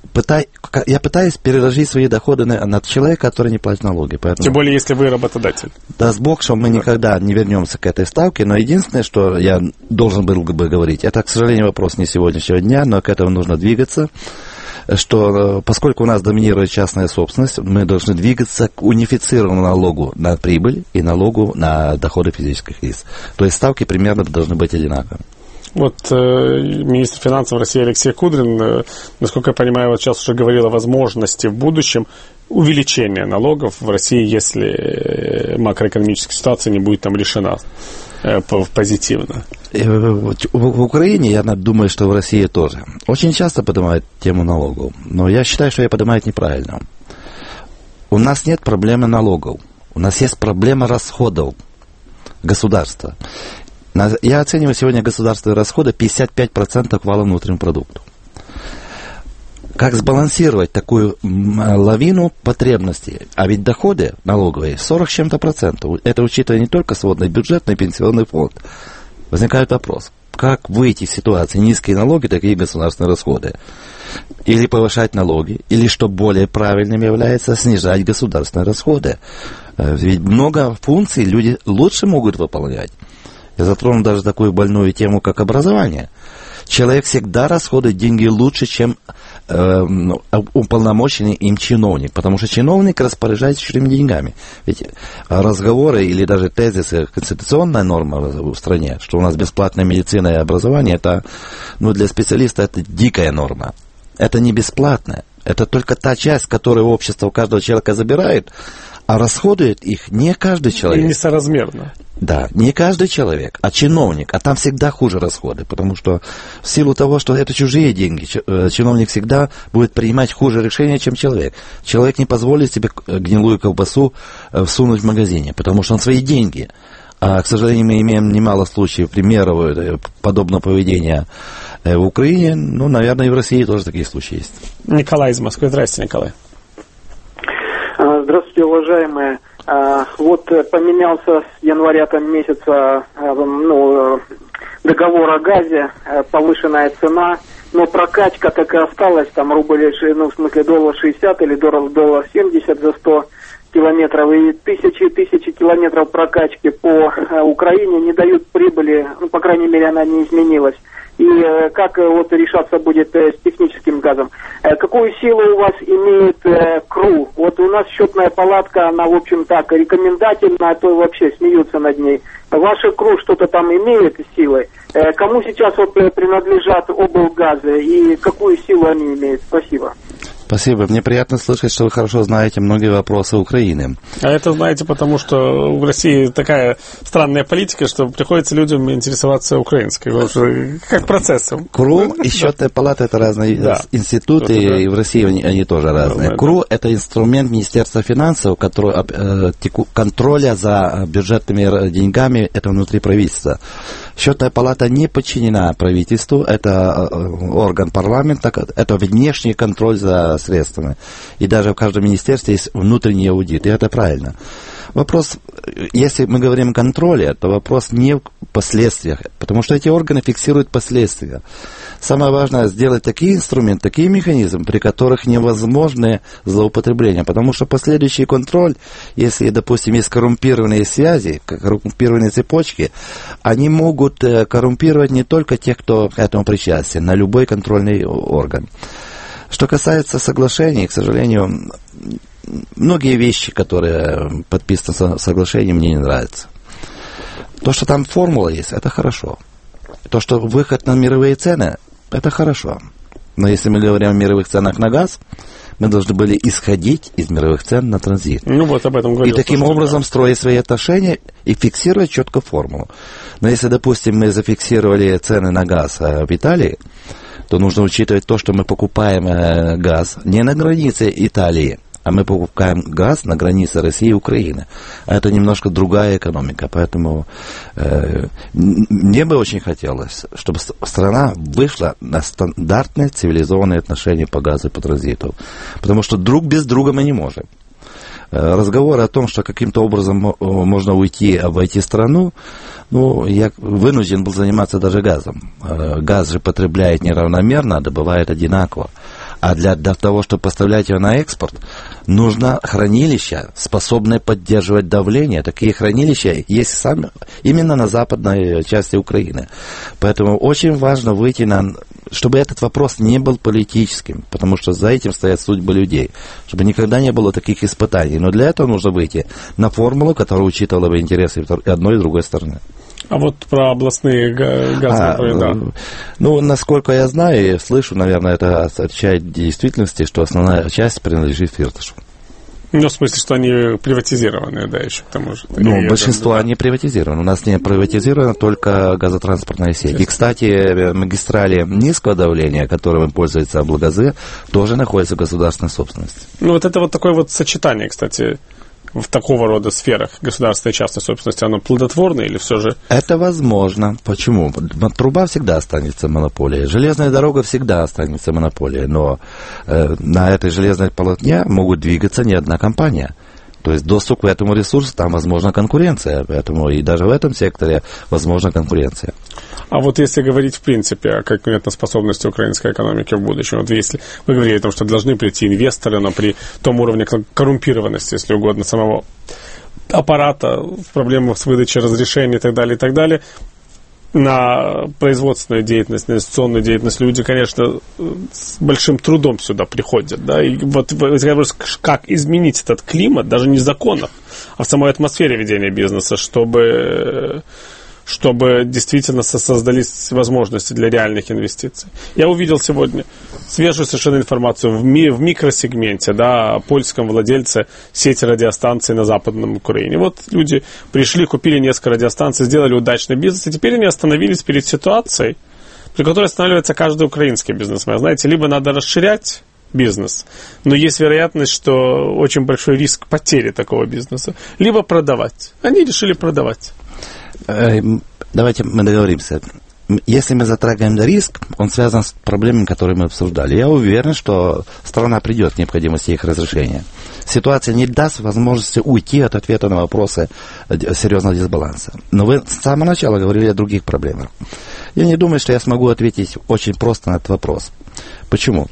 я пытаюсь переложить свои доходы на человека, который не платит налоги. Поэтому, тем более, если вы работодатель. Даст Бог, что мы никогда не вернемся к этой ставке, но единственное, что я должен был бы говорить, это, к сожалению, вопрос не сегодняшнего дня, но к этому нужно двигаться, что поскольку у нас доминирует частная собственность, мы должны двигаться к унифицированному налогу на прибыль и налогу на доходы физических лиц. То есть ставки примерно должны быть одинаковые. Вот министр финансов России Алексей Кудрин, насколько я понимаю, вот сейчас уже говорил о возможности в будущем увеличения налогов в России, если макроэкономическая ситуация не будет там решена позитивно. В Украине, я думаю, что в России тоже. Очень часто поднимают тему налогов, но я считаю, что ее поднимают неправильно. У нас нет проблемы налогов, у нас есть проблема расходов государства. Я оцениваю сегодня государственные расходы 55% к валовому внутреннему продукту. Как сбалансировать такую лавину потребностей? А ведь доходы налоговые 40 с чем-то процентов. Это учитывая не только сводный бюджет, но и пенсионный фонд. Возникает вопрос, как выйти из ситуации низкие налоги, такие государственные расходы? Или повышать налоги, или, что более правильным является, снижать государственные расходы. Ведь много функций люди лучше могут выполнять. Я затронул даже такую больную тему, как образование. Человек всегда расходует деньги лучше, чем уполномоченный им чиновник, потому что чиновник распоряжается чужими деньгами. Ведь разговоры или даже тезисы, конституционная норма в стране, что у нас бесплатная медицина и образование, это, для специалиста это дикая норма. Это не бесплатно. Это только та часть, которую общество у каждого человека забирает, а расходует их не каждый человек. И несоразмерно. Да, не каждый человек, а чиновник. А там всегда хуже расходы, потому что в силу того, что это чужие деньги, чиновник всегда будет принимать хуже решения, чем человек. Человек не позволит себе гнилую колбасу всунуть в магазине, потому что он свои деньги. А, к сожалению, мы имеем немало случаев, примеров подобного поведения в Украине. Наверное, и в России тоже такие случаи есть. Николай из Москвы. Здравствуйте, Николай. Здравствуйте, уважаемые. Вот поменялся с января месяца договор о газе, повышенная цена, но прокачка так и осталась, там рубль, доллар 60 или доллар 70 за 100 километров, и тысячи километров прокачки по Украине не дают прибыли, по крайней мере, она не изменилась. И как решаться будет с техническим газом? Какую силу у вас имеет КРУ? Вот у нас счетная палатка, она, в общем, так, рекомендательна, а то вообще смеются над ней. Ваше КРУ что-то там имеет силы? Кому сейчас принадлежат облгазы и какую силу они имеют? Спасибо. Спасибо. Мне приятно слышать, что вы хорошо знаете многие вопросы Украины. А это знаете, потому что в России такая странная политика, что приходится людям интересоваться украинской, как процессом. КРУ и счетная палата — это разные институты, и в России они тоже разные. КРУ — это инструмент Министерства финансов, контроля за бюджетными деньгами, это внутри правительства. Счетная палата не подчинена правительству, это орган парламента, это внешний контроль за средствами. И даже в каждом министерстве есть внутренний аудит, и это правильно. Вопрос, если мы говорим о контроле, то вопрос не в последствиях, потому что эти органы фиксируют последствия. Самое важное сделать такие инструменты, такие механизмы, при которых невозможны злоупотребления, потому что последующий контроль, если, допустим, есть коррумпированные связи, коррумпированные цепочки, они могут коррумпировать не только тех, кто к этому причастен, на любой контрольный орган. Что касается соглашений, к сожалению, многие вещи, которые подписаны в соглашении, мне не нравятся. То, что там формула есть, это хорошо. То, что выход на мировые цены, это хорошо. Но если мы говорим о мировых ценах на газ, мы должны были исходить из мировых цен на транзит. Ну вот об этом говорил. И таким образом строить свои отношения и фиксировать четко формулу. Но если, допустим, мы зафиксировали цены на газ в Италии, то нужно учитывать то, что мы покупаем газ не на границе Италии, а мы покупаем газ на границе России и Украины. А это немножко другая экономика. Поэтому мне бы очень хотелось, чтобы страна вышла на стандартные цивилизованные отношения по газу и по транзиту. Потому что друг без друга мы не можем. Разговоры о том, что каким-то образом можно уйти, обойти страну, ну, я вынужден был заниматься даже газом. Газ же потребляет неравномерно, а добывает одинаково. А для того, чтобы поставлять его на экспорт, нужно хранилища, способные поддерживать давление. Такие хранилища есть именно на западной части Украины. Поэтому очень важно выйти чтобы этот вопрос не был политическим, потому что за этим стоят судьбы людей, чтобы никогда не было таких испытаний. Но для этого нужно выйти на формулу, которая учитывала бы интересы и одной и другой стороны. А вот про областные газовые, да. Ну, насколько я знаю и слышу, наверное, это отвечает действительности, что основная часть принадлежит Фирташу. Ну, в смысле, что они приватизированы, да, еще к тому же. Ну, большинство они приватизированы. У нас не приватизирована только газотранспортная сеть. И, кстати, магистрали низкого давления, которыми пользуется облгазы, тоже находятся в государственной собственности. Ну, вот это вот такое вот сочетание, кстати, в такого рода сферах государственной и частной собственности, оно плодотворно или все же? Это возможно. Почему? Труба всегда останется монополией, железная дорога всегда останется монополией, но на этой железной полотне могут двигаться не одна компания. То есть доступ к этому ресурсу, там возможна конкуренция, поэтому и даже в этом секторе возможна конкуренция. А вот если говорить в принципе о конкурентоспособности украинской экономики в будущем, вот если вы говорили о том, что должны прийти инвесторы, но при том уровне коррумпированности, если угодно, самого аппарата, проблемах с выдачей разрешений и так далее, на производственную деятельность, на инвестиционную деятельность люди, конечно, с большим трудом сюда приходят, да, и вот вопрос, как изменить этот климат, даже не в законах, а в самой атмосфере ведения бизнеса, чтобы действительно создались возможности для реальных инвестиций. Я увидел сегодня свежую совершенно информацию в микросегменте, да, о польском владельце сети радиостанций на Западном Украине. Вот люди пришли, купили несколько радиостанций, сделали удачный бизнес, и теперь они остановились перед ситуацией, при которой останавливается каждый украинский бизнесмен. Знаете, либо надо расширять бизнес, но есть вероятность, что очень большой риск потери такого бизнеса, либо продавать. Они решили продавать. Давайте мы договоримся. Если мы затрагиваем риск, он связан с проблемами, которые мы обсуждали. Я уверен, что страна придет к необходимости их разрешения. Ситуация не даст возможности уйти от ответа на вопросы серьезного дисбаланса. Но вы с самого начала говорили о других проблемах. Я не думаю, что я смогу ответить очень просто на этот вопрос. Почему?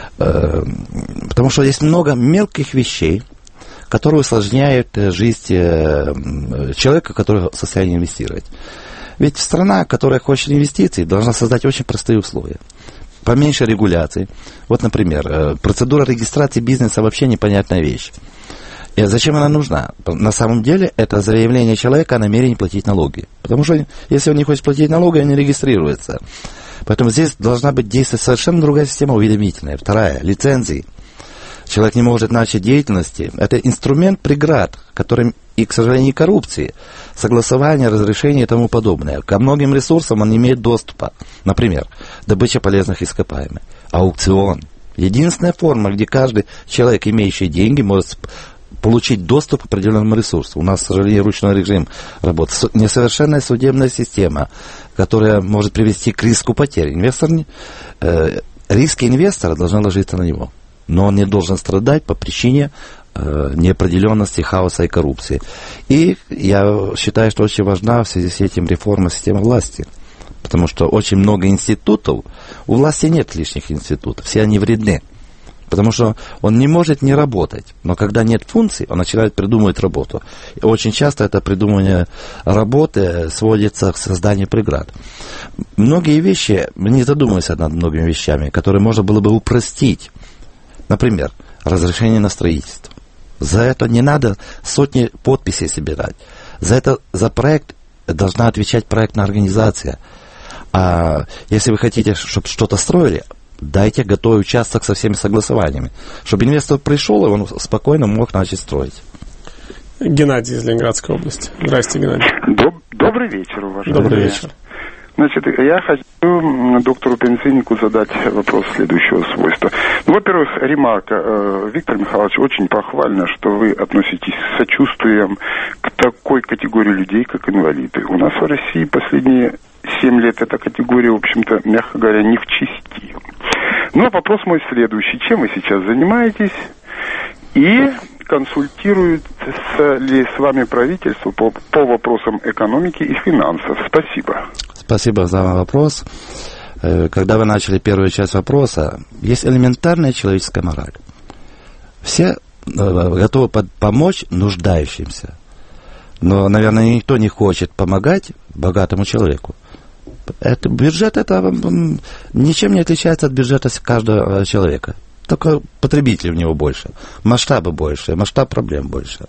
Потому что есть много мелких вещей, которые усложняют жизнь человека, который в состоянии инвестировать. Ведь страна, которая хочет инвестиций, должна создать очень простые условия. Поменьше регуляций. Вот, например, процедура регистрации бизнеса вообще непонятная вещь. И зачем она нужна? На самом деле, это заявление человека о намерении платить налоги. Потому что, если он не хочет платить налоги, он не регистрируется. Поэтому здесь должна быть действовать совершенно другая система уведомительная. Вторая, лицензии. Человек не может начать деятельности. Это инструмент преград, который и, к сожалению, и коррупции, согласование, разрешение и тому подобное. Ко многим ресурсам он не имеет доступа. Например, добыча полезных ископаемых, аукцион. Единственная форма, где каждый человек, имеющий деньги, может получить доступ к определенному ресурсу. У нас, к сожалению, ручной режим работает. Несовершенная судебная система, которая может привести к риску потери. Риски инвестора должны ложиться на него. но он не должен страдать по причине неопределенности, хаоса и коррупции. И я считаю, что очень важна в связи с этим реформа системы власти. Потому что очень много институтов, у власти нет лишних институтов, все они вредны. Потому что он не может не работать. Но когда нет функций, он начинает придумывать работу. И очень часто это придумывание работы сводится к созданию преград. Многие вещи, не задумываясь над многими вещами, которые можно было бы упростить. Например, разрешение на строительство. За это не надо сотни подписей собирать. За проект должна отвечать проектная организация. А если вы хотите, чтобы что-то строили, дайте готовый участок со всеми согласованиями. Чтобы инвестор пришел, и он спокойно мог начать строить. Геннадий из Ленинградской области. Здравствуйте, Геннадий. Добрый вечер, уважаемый. Добрый вечер. Значит, я хочу доктору Пензеннику задать вопрос следующего свойства. Ну, во-первых, ремарка. Виктор Михайлович, очень похвально, что вы относитесь с сочувствием к такой категории людей, как инвалиды. У нас в России последние 7 лет эта категория, в общем-то, мягко говоря, не в чести. Но вопрос мой следующий. Чем вы сейчас занимаетесь? И консультирует ли с вами правительство по вопросам экономики и финансов? Спасибо. Спасибо за вопрос. Когда вы начали первую часть вопроса, есть элементарная человеческая мораль. Все готовы помочь нуждающимся. Но, наверное, никто не хочет помогать богатому человеку. Бюджет это ничем не отличается от бюджета каждого человека. Только потребителей в него больше, масштабы больше, масштаб проблем больше.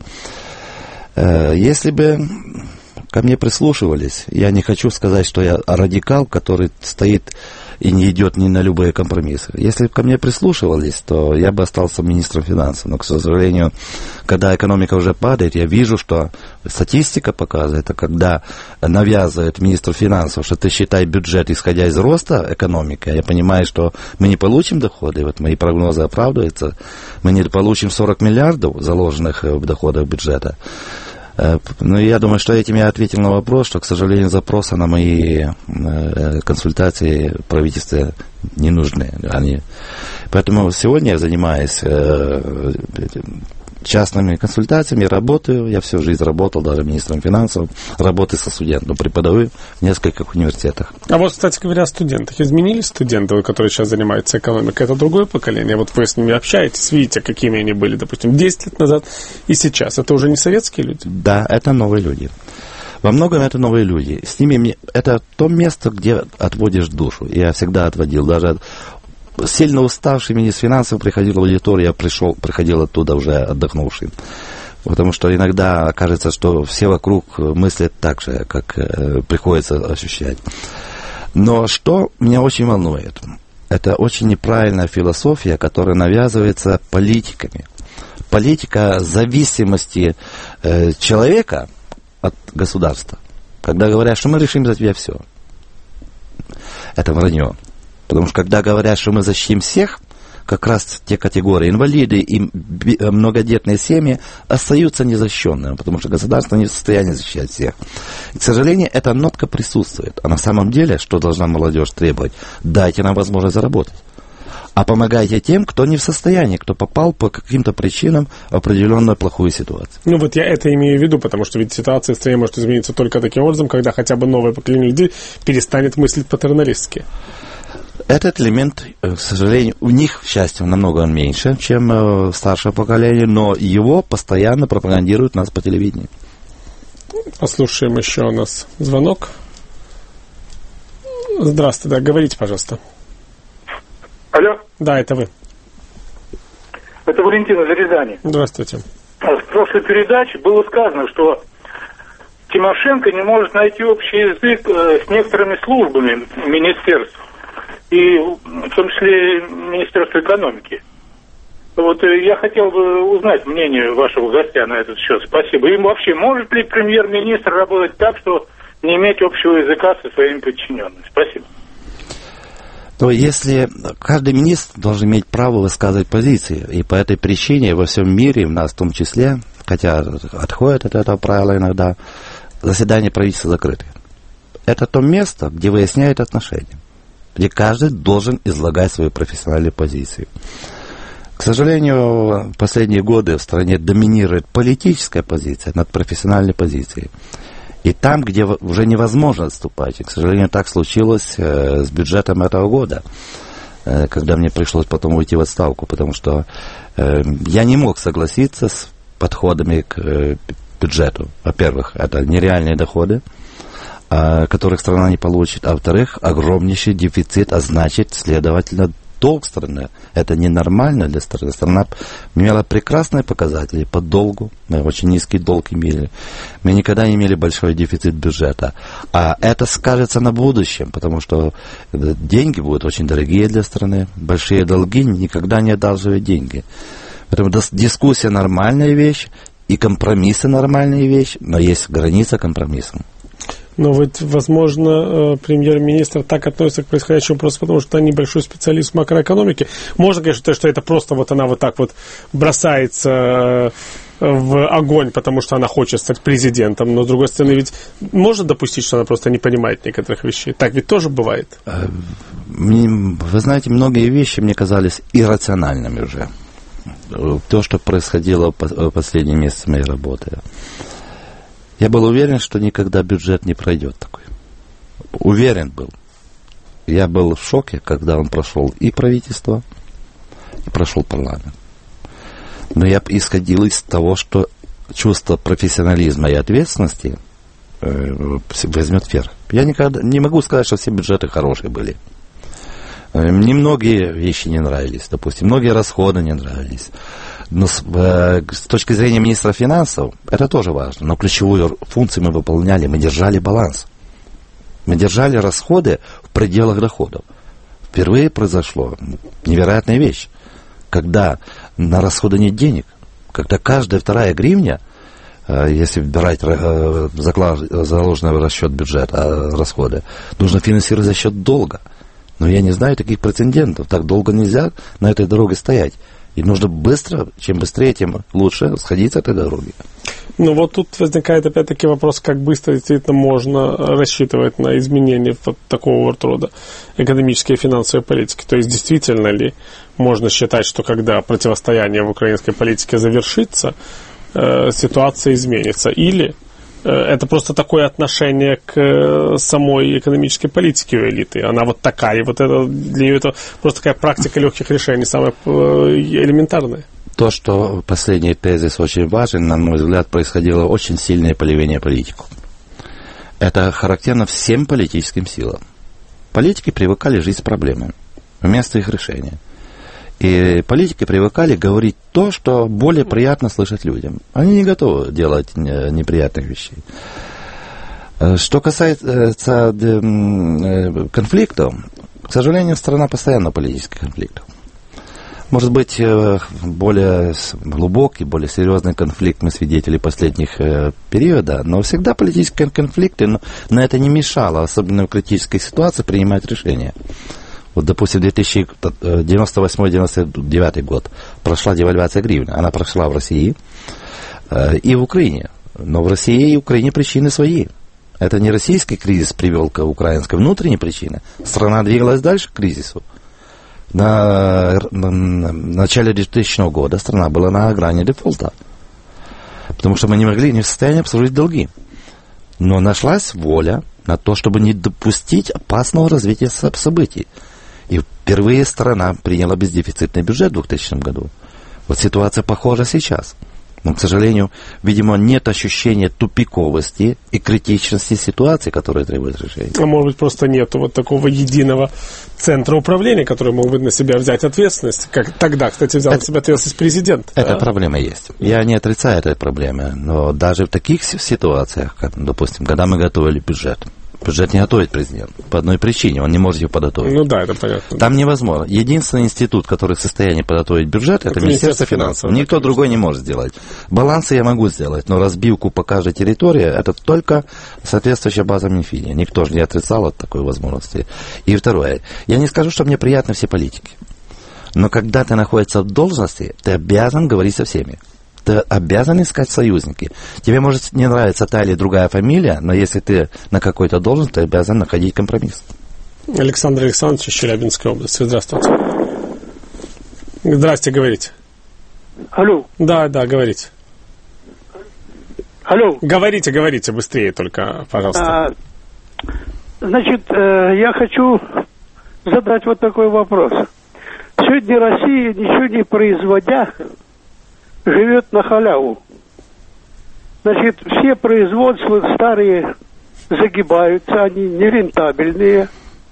Если бы ко мне прислушивались, я не хочу сказать, что я радикал, который стоит и не идет ни на любые компромиссы. Если бы ко мне прислушивались, то я бы остался министром финансов. Но, к сожалению, когда экономика уже падает, я вижу, что статистика показывает, когда навязывает министр финансов, что ты считай бюджет, исходя из роста экономики, я понимаю, что мы не получим доходы, вот мои прогнозы оправдываются, мы не получим 40 миллиардов, заложенных в доходах бюджета. Ну, я думаю, что этим я ответил на вопрос, что, к сожалению, запросы на мои консультации в правительстве не нужны. Поэтому сегодня я занимаюсь частными консультациями, работаю. Я всю жизнь работал даже министром финансов, работаю со студентом, преподаю в нескольких университетах. А вот, кстати говоря, о студентах. Изменились студенты, которые сейчас занимаются экономикой? Это другое поколение? Вот вы с ними общаетесь, видите, какими они были, допустим, 10 лет назад и сейчас. Это уже не советские люди? Да, это новые люди. Во многом это новые люди. С ними это то место, где отводишь душу. Я всегда отводил. Даже сильно уставший министр финансов приходил в аудиторию, я приходил оттуда уже отдохнувший. Потому что иногда кажется, что все вокруг мыслят так же, как приходится ощущать. Но что меня очень волнует, это очень неправильная философия, которая навязывается политиками. Политика зависимости человека от государства. Когда говорят, что мы решим за тебя все. Это вранье. Потому что когда говорят, что мы защитим всех, как раз те категории инвалиды и многодетные семьи остаются незащищенными, потому что государство не в состоянии защищать всех. И, к сожалению, эта нотка присутствует. А на самом деле, что должна молодежь требовать? Дайте нам возможность заработать. А помогайте тем, кто не в состоянии, кто попал по каким-то причинам в определенную плохую ситуацию. Ну вот я это имею в виду, потому что ведь ситуация в стране может измениться только таким образом, когда хотя бы новое поколение людей перестанет мыслить патерналистски. Этот элемент, к сожалению, у них, к счастью, намного меньше, чем старшее поколение, но его постоянно пропагандируют нас по телевидению. Послушаем еще у нас звонок. Здравствуйте, да, говорите, пожалуйста. Алло? Да, это вы. Это Валентин из Рязани. Здравствуйте. В прошлой передаче было сказано, что Тимошенко не может найти общий язык с некоторыми службами министерств, и в том числе Министерство экономики. Вот я хотел бы узнать мнение вашего гостя на этот счет. Спасибо. И вообще, может ли премьер-министр работать так, что не иметь общего языка со своими подчиненными? Спасибо. То если каждый министр должен иметь право высказывать позиции, и по этой причине во всем мире, в нас в том числе, хотя отходят от этого правила иногда, заседания правительства закрыты. Это то место, где выясняют отношения, где каждый должен излагать свою профессиональную позицию. К сожалению, в последние годы в стране доминирует политическая позиция над профессиональной позицией. И там, где уже невозможно отступать. И, к сожалению, так случилось с бюджетом этого года, когда мне пришлось потом уйти в отставку, потому что я не мог согласиться с подходами к бюджету. Во-первых, это нереальные доходы, которых страна не получит. А во-вторых, огромнейший дефицит, а значит, следовательно, долг страны. Это ненормально для страны. Страна имела прекрасные показатели по долгу. Мы очень низкий долг имели. Мы никогда не имели большой дефицит бюджета. А это скажется на будущем, потому что деньги будут очень дорогие для страны. Большие долги никогда не одалживают деньги. Поэтому дискуссия нормальная вещь, и компромиссы нормальная вещь, но есть граница компромиссам. Но ведь, возможно, премьер-министр так относится к происходящему просто потому, что она небольшой специалист в макроэкономике. Можно, конечно, сказать, что это просто вот она вот так вот бросается в огонь, потому что она хочет стать президентом. Но, с другой стороны, ведь можно допустить, что она просто не понимает некоторых вещей. Так ведь тоже бывает. Вы знаете, многие вещи мне казались иррациональными уже. То, что происходило в последние месяцы моей работы. Я был уверен, что никогда бюджет не пройдет такой. Уверен был. Я был в шоке, когда он прошел и правительство, и прошел парламент. Но я исходил из того, что чувство профессионализма и ответственности возьмет верх. Я никогда не могу сказать, что все бюджеты хорошие были. Мне многие вещи не нравились, допустим, многие расходы не нравились. Но с точки зрения министра финансов, это тоже важно. Но ключевую функцию мы выполняли, мы держали баланс. Мы держали расходы в пределах доходов. Впервые произошло невероятная вещь, когда на расходы нет денег, когда каждая вторая гривня, если брать заложенный в расчет бюджета расходы, нужно финансировать за счет долга. Но я не знаю таких прецедентов. Так долго нельзя на этой дороге стоять. И нужно быстро, чем быстрее, тем лучше сходить с этой дороги. Ну вот тут возникает опять-таки вопрос, как быстро действительно можно рассчитывать на изменения вот такого вот рода экономической и финансовой политики. То есть действительно ли можно считать, что когда противостояние в украинской политике завершится, ситуация изменится? Или это просто такое отношение к самой экономической политике у элиты. Она вот такая, вот это, для нее это просто такая практика легких решений, самая элементарная. То, что последний тезис очень важен, на мой взгляд, происходило очень сильное поливение политику. Это характерно всем политическим силам. Политики привыкали жить с проблемами вместо их решения. И политики привыкали говорить то, что более приятно слышать людям. Они не готовы делать неприятных вещей. Что касается конфликтов, к сожалению, страна постоянно в политических конфликтах. Может быть, более глубокий, более серьезный конфликт мы свидетели последних периода, но всегда политические конфликты, но это не мешало, особенно в критической ситуации, принимать решения. Вот, допустим, 1998-1999 год прошла девальвация гривны. Она прошла в России и в Украине. Но в России и Украине причины свои. Это не российский кризис привел к украинской внутренней причине. Страна двигалась дальше к кризису. На начале 2000 года страна была на грани дефолта. Потому что мы не в состоянии обслужить долги. Но нашлась воля на то, чтобы не допустить опасного развития событий. И впервые страна приняла бездефицитный бюджет в 2000 году. Вот ситуация похожа сейчас. Но, к сожалению, видимо, нет ощущения тупиковости и критичности ситуации, которая требует решения. А может быть, просто нет вот такого единого центра управления, который мог бы на себя взять ответственность, как тогда, кстати, взял на себя ответственность президент. Эта проблема есть. Я не отрицаю этой проблемы, но даже в таких ситуациях, как, допустим, когда мы готовили бюджет не готовит президент. По одной причине. Он не может ее подготовить. Ну да, это понятно. Там невозможно. Единственный институт, который в состоянии подготовить бюджет, это Министерство финансов. Никто другой не может сделать. Балансы я могу сделать, но разбивку по каждой территории, это только соответствующая база Минфина. Никто же не отрицал от такой возможности. И второе. Я не скажу, что мне приятны все политики. Но когда ты находишься в должности, ты обязан говорить со всеми. Ты обязан искать союзники. Тебе может не нравиться та или другая фамилия, но если ты на какой-то должности, ты обязан находить компромисс. Александр Александрович из Челябинской области. Здравствуйте. Здрасте, говорите. Алло. Да, говорите. Алло. Говорите, быстрее только, пожалуйста. Значит, я хочу задать вот такой вопрос. Сегодня Россия, ничего не производя, живет на халяву. Значит, все производства старые загибаются, они нерентабельные.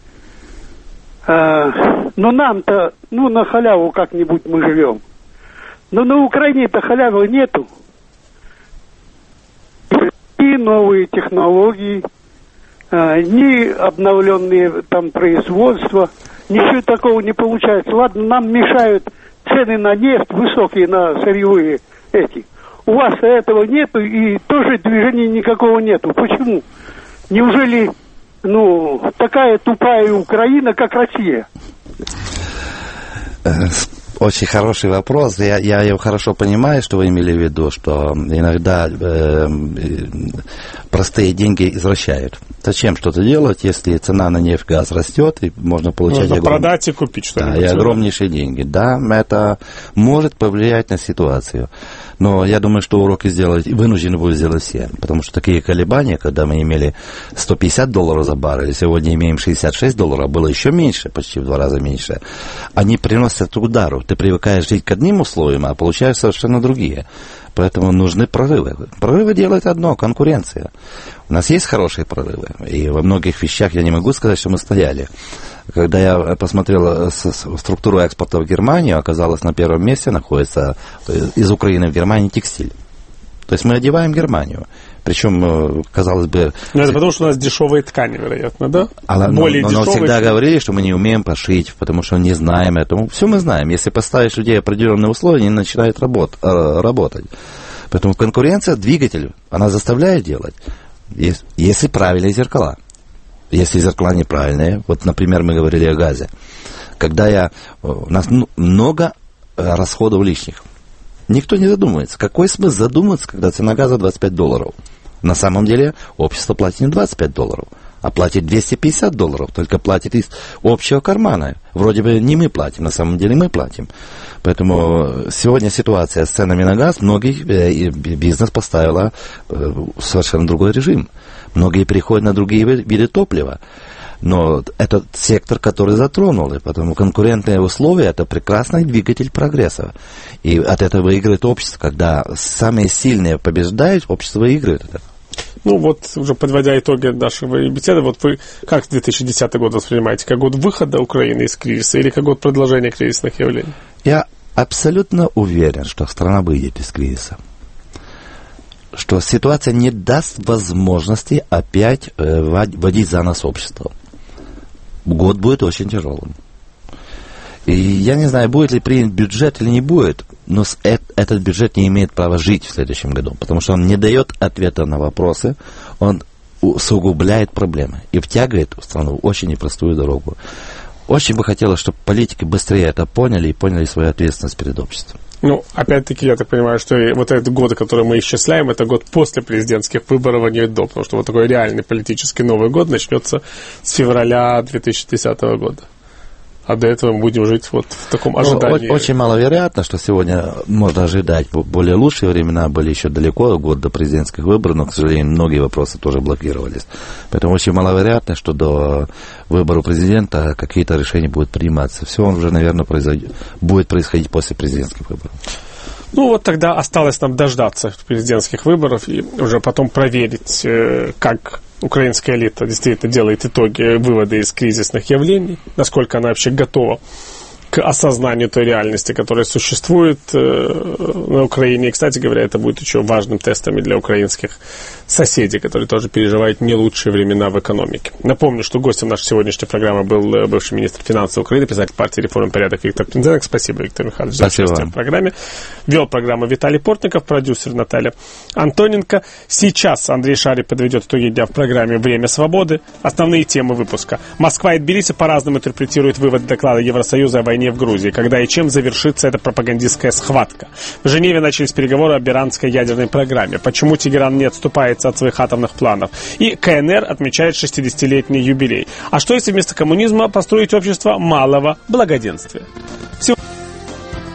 Но нам-то, на халяву как-нибудь мы живем. Но на Украине-то халявы нету. И новые технологии, ни обновленные там производства, ничего такого не получается. Ладно, нам мешают цены на нефть высокие, на сырьевые эти. У вас этого нету, и тоже движения никакого нету. Почему? Неужели, такая тупая Украина, как Россия? Очень хороший вопрос. Я его хорошо понимаю, что вы имели в виду, что иногда простые деньги извращают. Зачем что-то делать, если цена на нефть, газ растет, и можно получать продать и купить что-нибудь. Да, и огромнейшие деньги. Да, это может повлиять на ситуацию. Но я думаю, что уроки вынуждены будут сделать все. Потому что такие колебания, когда мы имели $150 за баррель, сегодня имеем $66, было еще меньше, почти в 2 раза меньше. Они приносят удару. Ты привыкаешь жить к одним условиям, а получаешь совершенно другие. Поэтому нужны прорывы. Прорывы делает одно — конкуренция. У нас есть хорошие прорывы. И во многих вещах я не могу сказать, что мы стояли. Когда я посмотрел структуру экспорта в Германию, оказалось, на первом месте находится из Украины в Германии текстиль. То есть мы одеваем Германию. Причем, казалось бы... это потому, что у нас дешевые ткани, вероятно, да? Более дешевые. Но всегда говорили, что мы не умеем пошить, потому что не знаем этого. Все мы знаем. Если поставишь людей определенные условия, они начинают работать. Поэтому конкуренция, двигатель, она заставляет делать. Если правильные зеркала. Если зеркала неправильные, вот, например, мы говорили о газе. Когда у нас много расходов лишних. Никто не задумывается. Какой смысл задуматься, когда цена газа $25? На самом деле общество платит не $25, а платит $250, только платит из общего кармана. Вроде бы не мы платим, на самом деле мы платим. Поэтому сегодня ситуация с ценами на газ, бизнес поставила совершенно другой режим. Многие переходят на другие виды топлива. Но это сектор, который затронул, и потому конкурентные условия – это прекрасный двигатель прогресса. И от этого выигрывает общество. Когда самые сильные побеждают, общество выигрывает от этого. Уже подводя итоги нашей беседы, вы как 2010 год воспринимаете? Как год выхода Украины из кризиса или как год продолжения кризисных явлений? Я абсолютно уверен, что страна выйдет из кризиса. Что ситуация не даст возможности опять вводить за нас общество. Год будет очень тяжелым. И я не знаю, будет ли принят бюджет или не будет, но этот бюджет не имеет права жить в следующем году, потому что он не дает ответа на вопросы, он усугубляет проблемы и втягивает страну в очень непростую дорогу. Очень бы хотелось, чтобы политики быстрее это поняли и поняли свою ответственность перед обществом. Опять-таки, я так понимаю, что вот этот год, который мы исчисляем, это год после президентских выборов, а не до, потому что вот такой реальный политический Новый год начнется с февраля 2010 года. А до этого мы будем жить в таком ожидании. Очень маловероятно, что сегодня можно ожидать более лучшие времена, были еще далеко, год до президентских выборов, но, к сожалению, многие вопросы тоже блокировались. Поэтому очень маловероятно, что до выборов президента какие-то решения будут приниматься. Все уже, наверное, будет происходить после президентских выборов. Тогда осталось нам дождаться президентских выборов и уже потом проверить, как украинская элита действительно делает итоги, выводы из кризисных явлений, насколько она вообще готова к осознанию той реальности, которая существует на Украине. И, кстати говоря, это будет еще важным тестом и для украинских соседей, которые тоже переживают не лучшие времена в экономике. Напомню, что гостем нашей сегодняшней программы был бывший министр финансов Украины, председатель партии «Реформа и порядок» Виктор Пинзенок. Спасибо, Виктор Михайлович, за участие в программе. Вел программу Виталий Портников, продюсер Наталья Антоненко. Сейчас Андрей Шарий подведет итоги дня в программе «Время свободы». Основные темы выпуска. Москва и Тбилиси по-разному интерпретируют выводы доклада Евросоюза о войне в Грузии, когда и чем завершится эта пропагандистская схватка. В Женеве начались переговоры об иранской ядерной программе. Почему Тегеран не отступается от своих атомных планов? И КНР отмечает 60-летний юбилей. А что если вместо коммунизма построить общество малого благоденствия?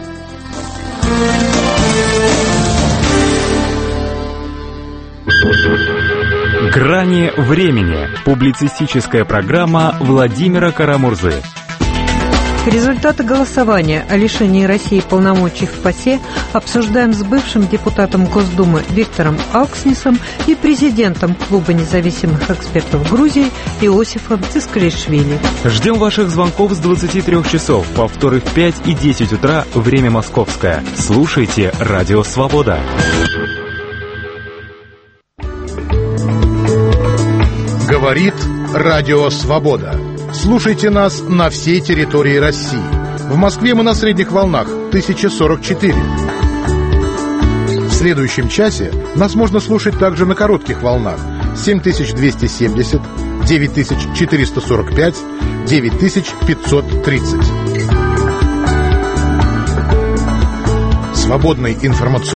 «Грани времени» – публицистическая программа Владимира Карамурзы. Результаты голосования о лишении России полномочий в ПАСЕ обсуждаем с бывшим депутатом Госдумы Виктором Алкснисом и президентом Клуба независимых экспертов Грузии Иосифом Цискалишвили. Ждем ваших звонков с 23 часов, повторы в 5 и 10 утра, время московское. Слушайте «Радио Свобода». Говорит Радио Свобода. Слушайте нас на всей территории России. В Москве мы на средних волнах 1044. В следующем часе нас можно слушать также на коротких волнах 7270, 9445, 9530. Свободный информационный